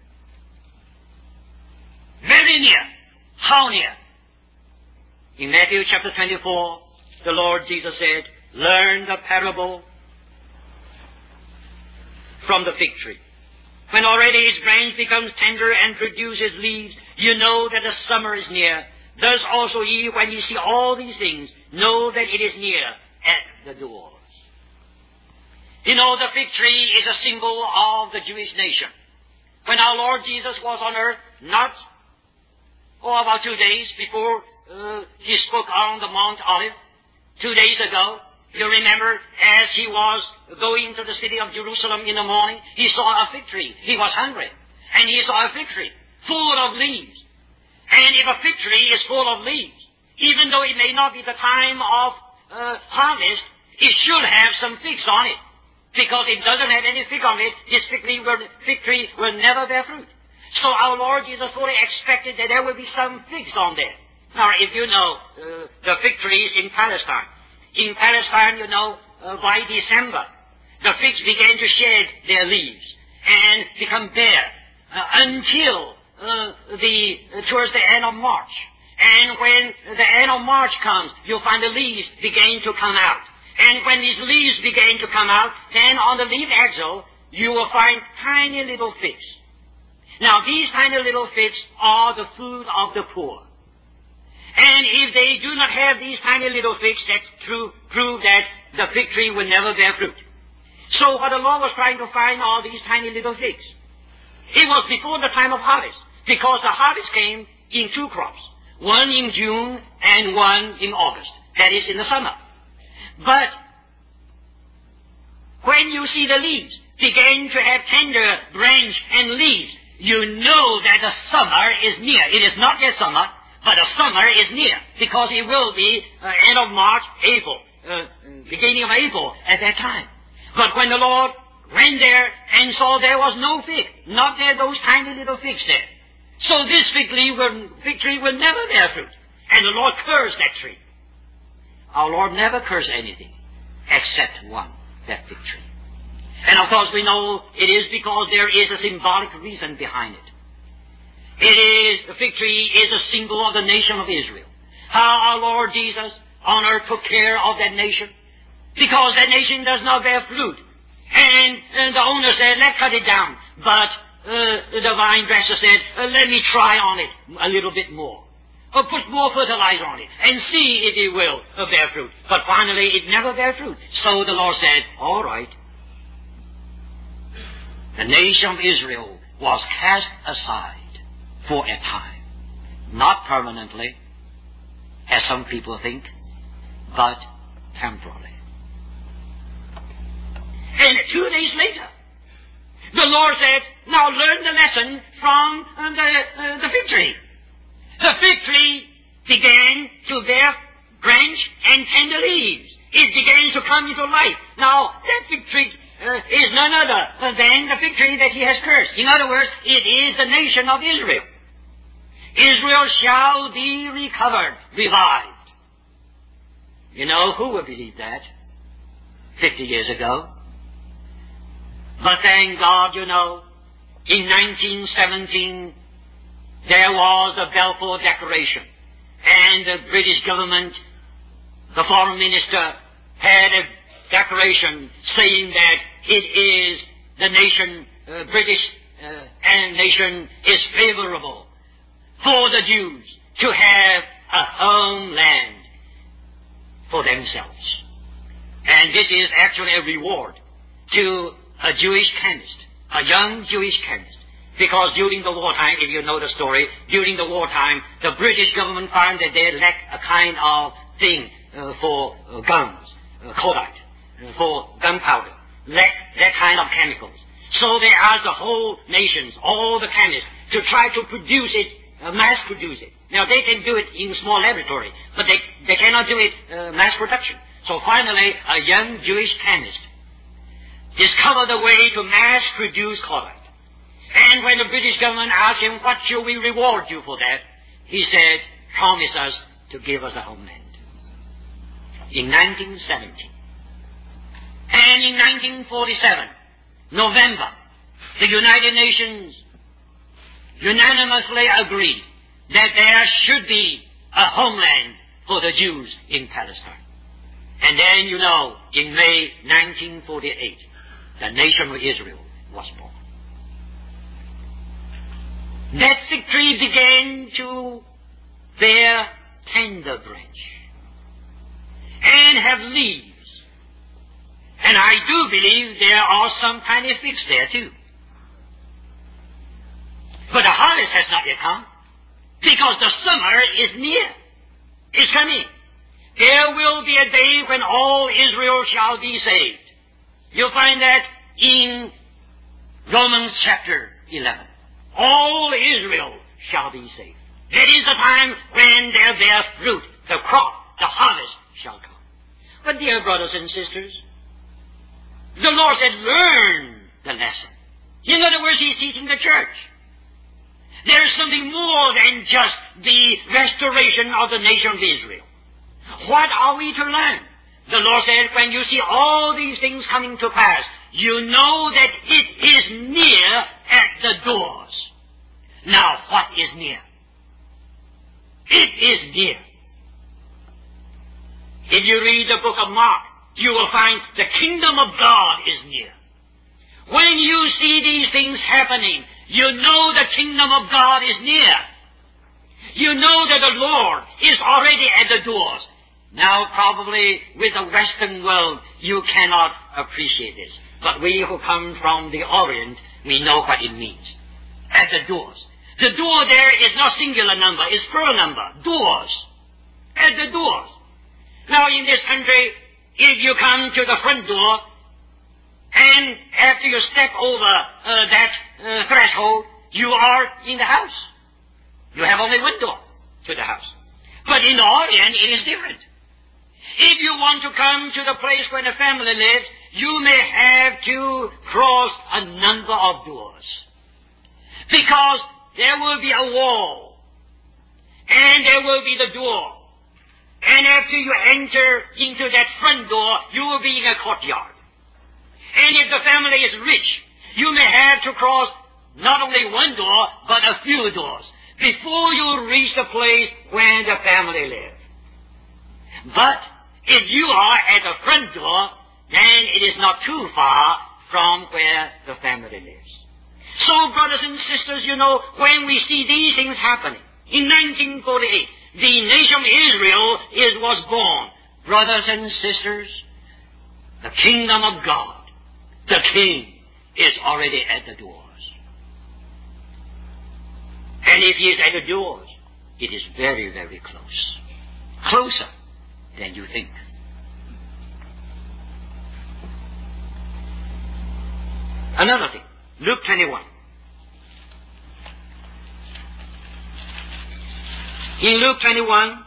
Very near. How near? In Matthew chapter 24, the Lord Jesus said, learn the parable from the fig tree. When already its branch becomes tender and produces leaves, you know that the summer is near. Thus also ye, when ye see all these things, know that it is near at the doors. You know, the fig tree is a symbol of the Jewish nation. When our Lord Jesus was on earth, about 2 days before He spoke on the Mount Olive, 2 days ago, you remember, as He was going to the city of Jerusalem in the morning, He saw a fig tree. He was hungry. And He saw a fig tree full of leaves. And if a fig tree is full of leaves, even though it may not be the time of harvest, it should have some figs on it. Because it doesn't have any fig on it, this fig tree will never bear fruit. So our Lord Jesus fully expected that there will be some figs on there. Now, if you know the fig trees in Palestine. In Palestine, you know, by December, the figs began to shed their leaves and become bare until towards the end of March. And when the end of March comes, you'll find the leaves begin to come out. And when these leaves begin to come out, then on the leaf axil, you will find tiny little figs. Now, these tiny little figs are the food of the poor. And if they do not have these tiny little figs, that prove that the fig tree will never bear fruit. So what the Lord was trying to find are these tiny little figs. It was before the time of harvest, because the harvest came in 2 crops. One in June and one in August. That is in the summer. But when you see the leaves begin to have tender branch and leaves, you know that the summer is near. It is not yet summer, but the summer is near, because it will be end of March, April, beginning of April at that time. But when the Lord went there and saw there was no fig, not there those tiny little figs there. So this fig tree will never bear fruit. And the Lord cursed that tree. Our Lord never cursed anything except one, that fig tree. And of course we know it is because there is a symbolic reason behind it. The fig tree is a symbol of the nation of Israel. How our Lord Jesus on earth took care of that nation. Because that nation does not bear fruit. And the owner said, let's cut it down. But the vine dresser said, let me try on it a little bit more. Or put more fertilizer on it and see if it will bear fruit. But finally it never bear fruit. So the Lord said, all right. The nation of Israel was cast aside for a time. Not permanently, as some people think, but temporarily. And 2 days later, the Lord said, now learn the lesson from the fig tree. The fig tree began to bear branch and tender leaves. It began to come into life. Now, that fig tree is none other than the fig tree that he has cursed. In other words, it is the nation of Israel. Israel shall be recovered, revived. You know, who would believe that 50 years ago? But thank God, you know, in 1917, there was a Balfour Declaration. And the British government, the foreign minister, had a declaration saying that it is the nation, British and nation is favorable for the Jews to have a homeland for themselves. And this is actually a reward to a Jewish chemist, a young Jewish chemist. Because during the wartime, if you know the story, during the wartime, the British government found that they lacked a kind of thing for guns, cordite, for gunpowder, lacked that kind of chemicals. So they asked the whole nations, all the chemists, to try to produce it, mass produce it. Now they can do it in small laboratory, but they cannot do it mass production. So finally, a young Jewish chemist discovered a way to mass produce cordite. And when the British government asked him, what shall we reward you for that? He said, promise us to give us a homeland. In 1970. And in 1947, November, the United Nations unanimously agreed that there should be a homeland for the Jews in Palestine. And then, you know, in May 1948, the nation of Israel was born. That fig tree began to bear tender branch and have leaves. And I do believe there are some tiny figs there too. But the harvest has not yet come, because the summer is near. It's coming. There will be a day when all Israel shall be saved. You'll find that in Romans chapter 11. All Israel shall be saved. That is the time when there bear fruit, the crop, the harvest shall come. But dear brothers and sisters, the Lord said, learn the lesson. In other words, He's teaching the church. There is something more than just the restoration of the nation of Israel. What are we to learn? The Lord said, when you see all these things coming to pass, you know that it is near at the doors. Now, what is near? It is near. If you read the book of Mark, you will find the kingdom of God is near. When you see these things happening, you know the kingdom of God is near. You know that the Lord is already at the doors. Now, probably with the Western world, you cannot appreciate this. But we who come from the Orient, we know what it means. At the doors. The door there is not singular number, it's plural number. Doors. At the doors. Now, in this country, if you come to the front door, and after you step over that threshold, you are in the house. You have only one door to the house. But in the Orient, it is different. If you want to come to the place where the family lives, you may have to cross a number of doors. Because there will be a wall, and there will be the door. And after you enter into that front door, you will be in a courtyard. And if the family is rich, you may have to cross not only one door, but a few doors before you reach the place where the family lives. But if you are at the front door, then it is not too far from where the family lives. So, brothers and sisters, you know, when we see these things happening, in 1948, the nation of Israel was born. Brothers and sisters, the kingdom of God, the King, is already at the doors. And if he is at the doors, it is very, very close. Closer than you think. Another thing, Luke 21. In Luke 21,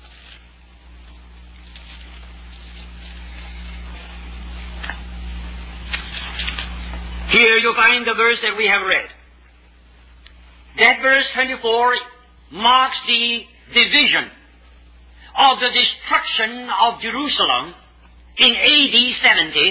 here you find the verse that we have read. That verse 24 marks the division of the destruction of Jerusalem in AD 70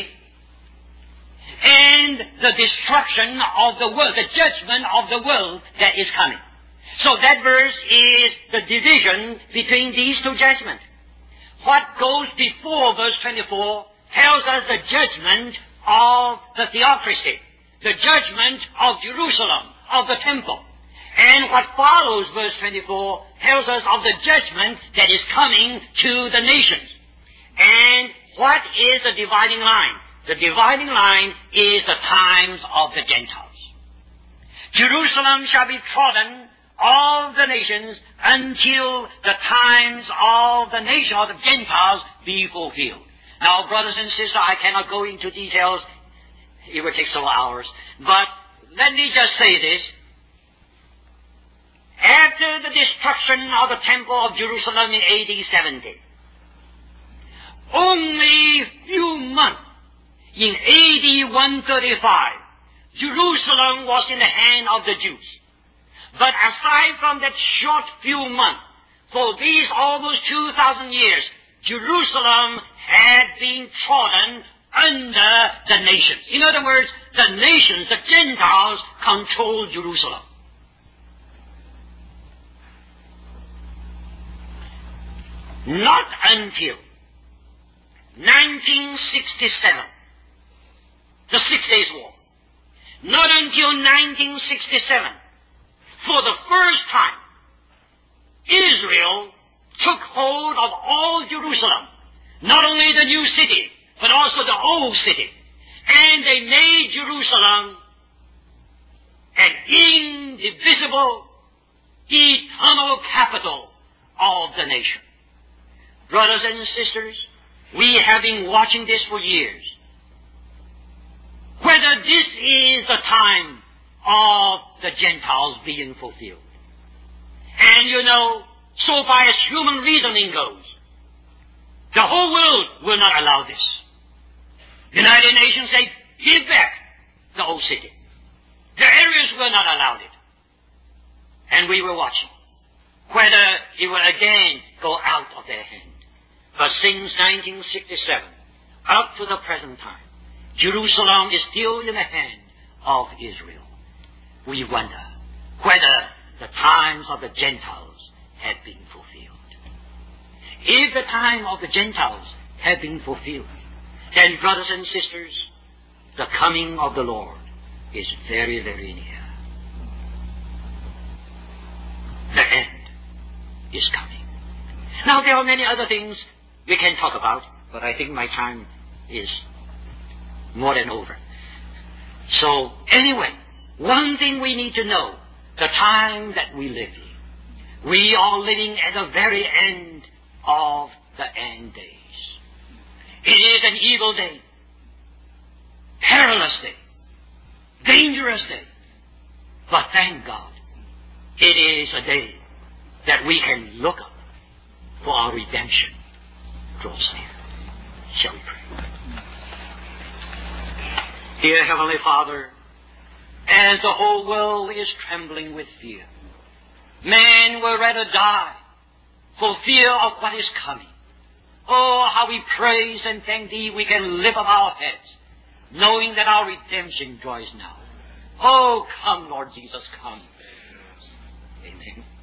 and the destruction of the world, the judgment of the world that is coming. So that verse is the division between these two judgments. What goes before verse 24 tells us the judgment of the theocracy, the judgment of Jerusalem, of the temple. And what follows verse 24 tells us of the judgment that is coming to the nations. And what is the dividing line? The dividing line is the times of the Gentiles. Jerusalem shall be trodden of the nations until the times of the nation of the Gentiles be fulfilled. Now, brothers and sisters, I cannot go into details. It would take several hours. But let me just say this. After the destruction of the temple of Jerusalem in AD 70, only few months in AD 135, Jerusalem was in the hand of the Jews. But aside from that short few months, for these almost 2,000 years, Jerusalem had been trodden under the nations. In other words, the nations, the Gentiles, controlled Jerusalem. Not until 1967, the 6 Days War. Not until 1967, for the first time, Israel took hold of all Jerusalem, not only the new city, but also the old city. And they made Jerusalem an indivisible, eternal capital of the nation. Brothers and sisters, we have been watching this for years. Whether this is the time of the Gentiles being fulfilled. And you know, so far as human reasoning goes, the whole world will not allow this. United Nations say, give back the old city. The Aryans will not allow it. And we were watching whether it will again go out of their hand. But since 1967, up to the present time, Jerusalem is still in the hand of Israel. We wonder whether the times of the Gentiles have been fulfilled. If the time of the Gentiles have been fulfilled, then, brothers and sisters, the coming of the Lord is very, very near. The end is coming. Now, there are many other things we can talk about, but I think my time is more than over. So, anyway, one thing we need to know, the time that we live in. We are living at the very end of the end days. It is an evil day, perilous day, dangerous day. But thank God, it is a day that we can look up for our redemption draws near. Shall we pray? Dear Heavenly Father, as the whole world is trembling with fear, man will rather die for fear of what is coming. Oh, how we praise and thank Thee we can lift up our heads, knowing that our redemption draws now. Oh, come, Lord Jesus, come. Amen.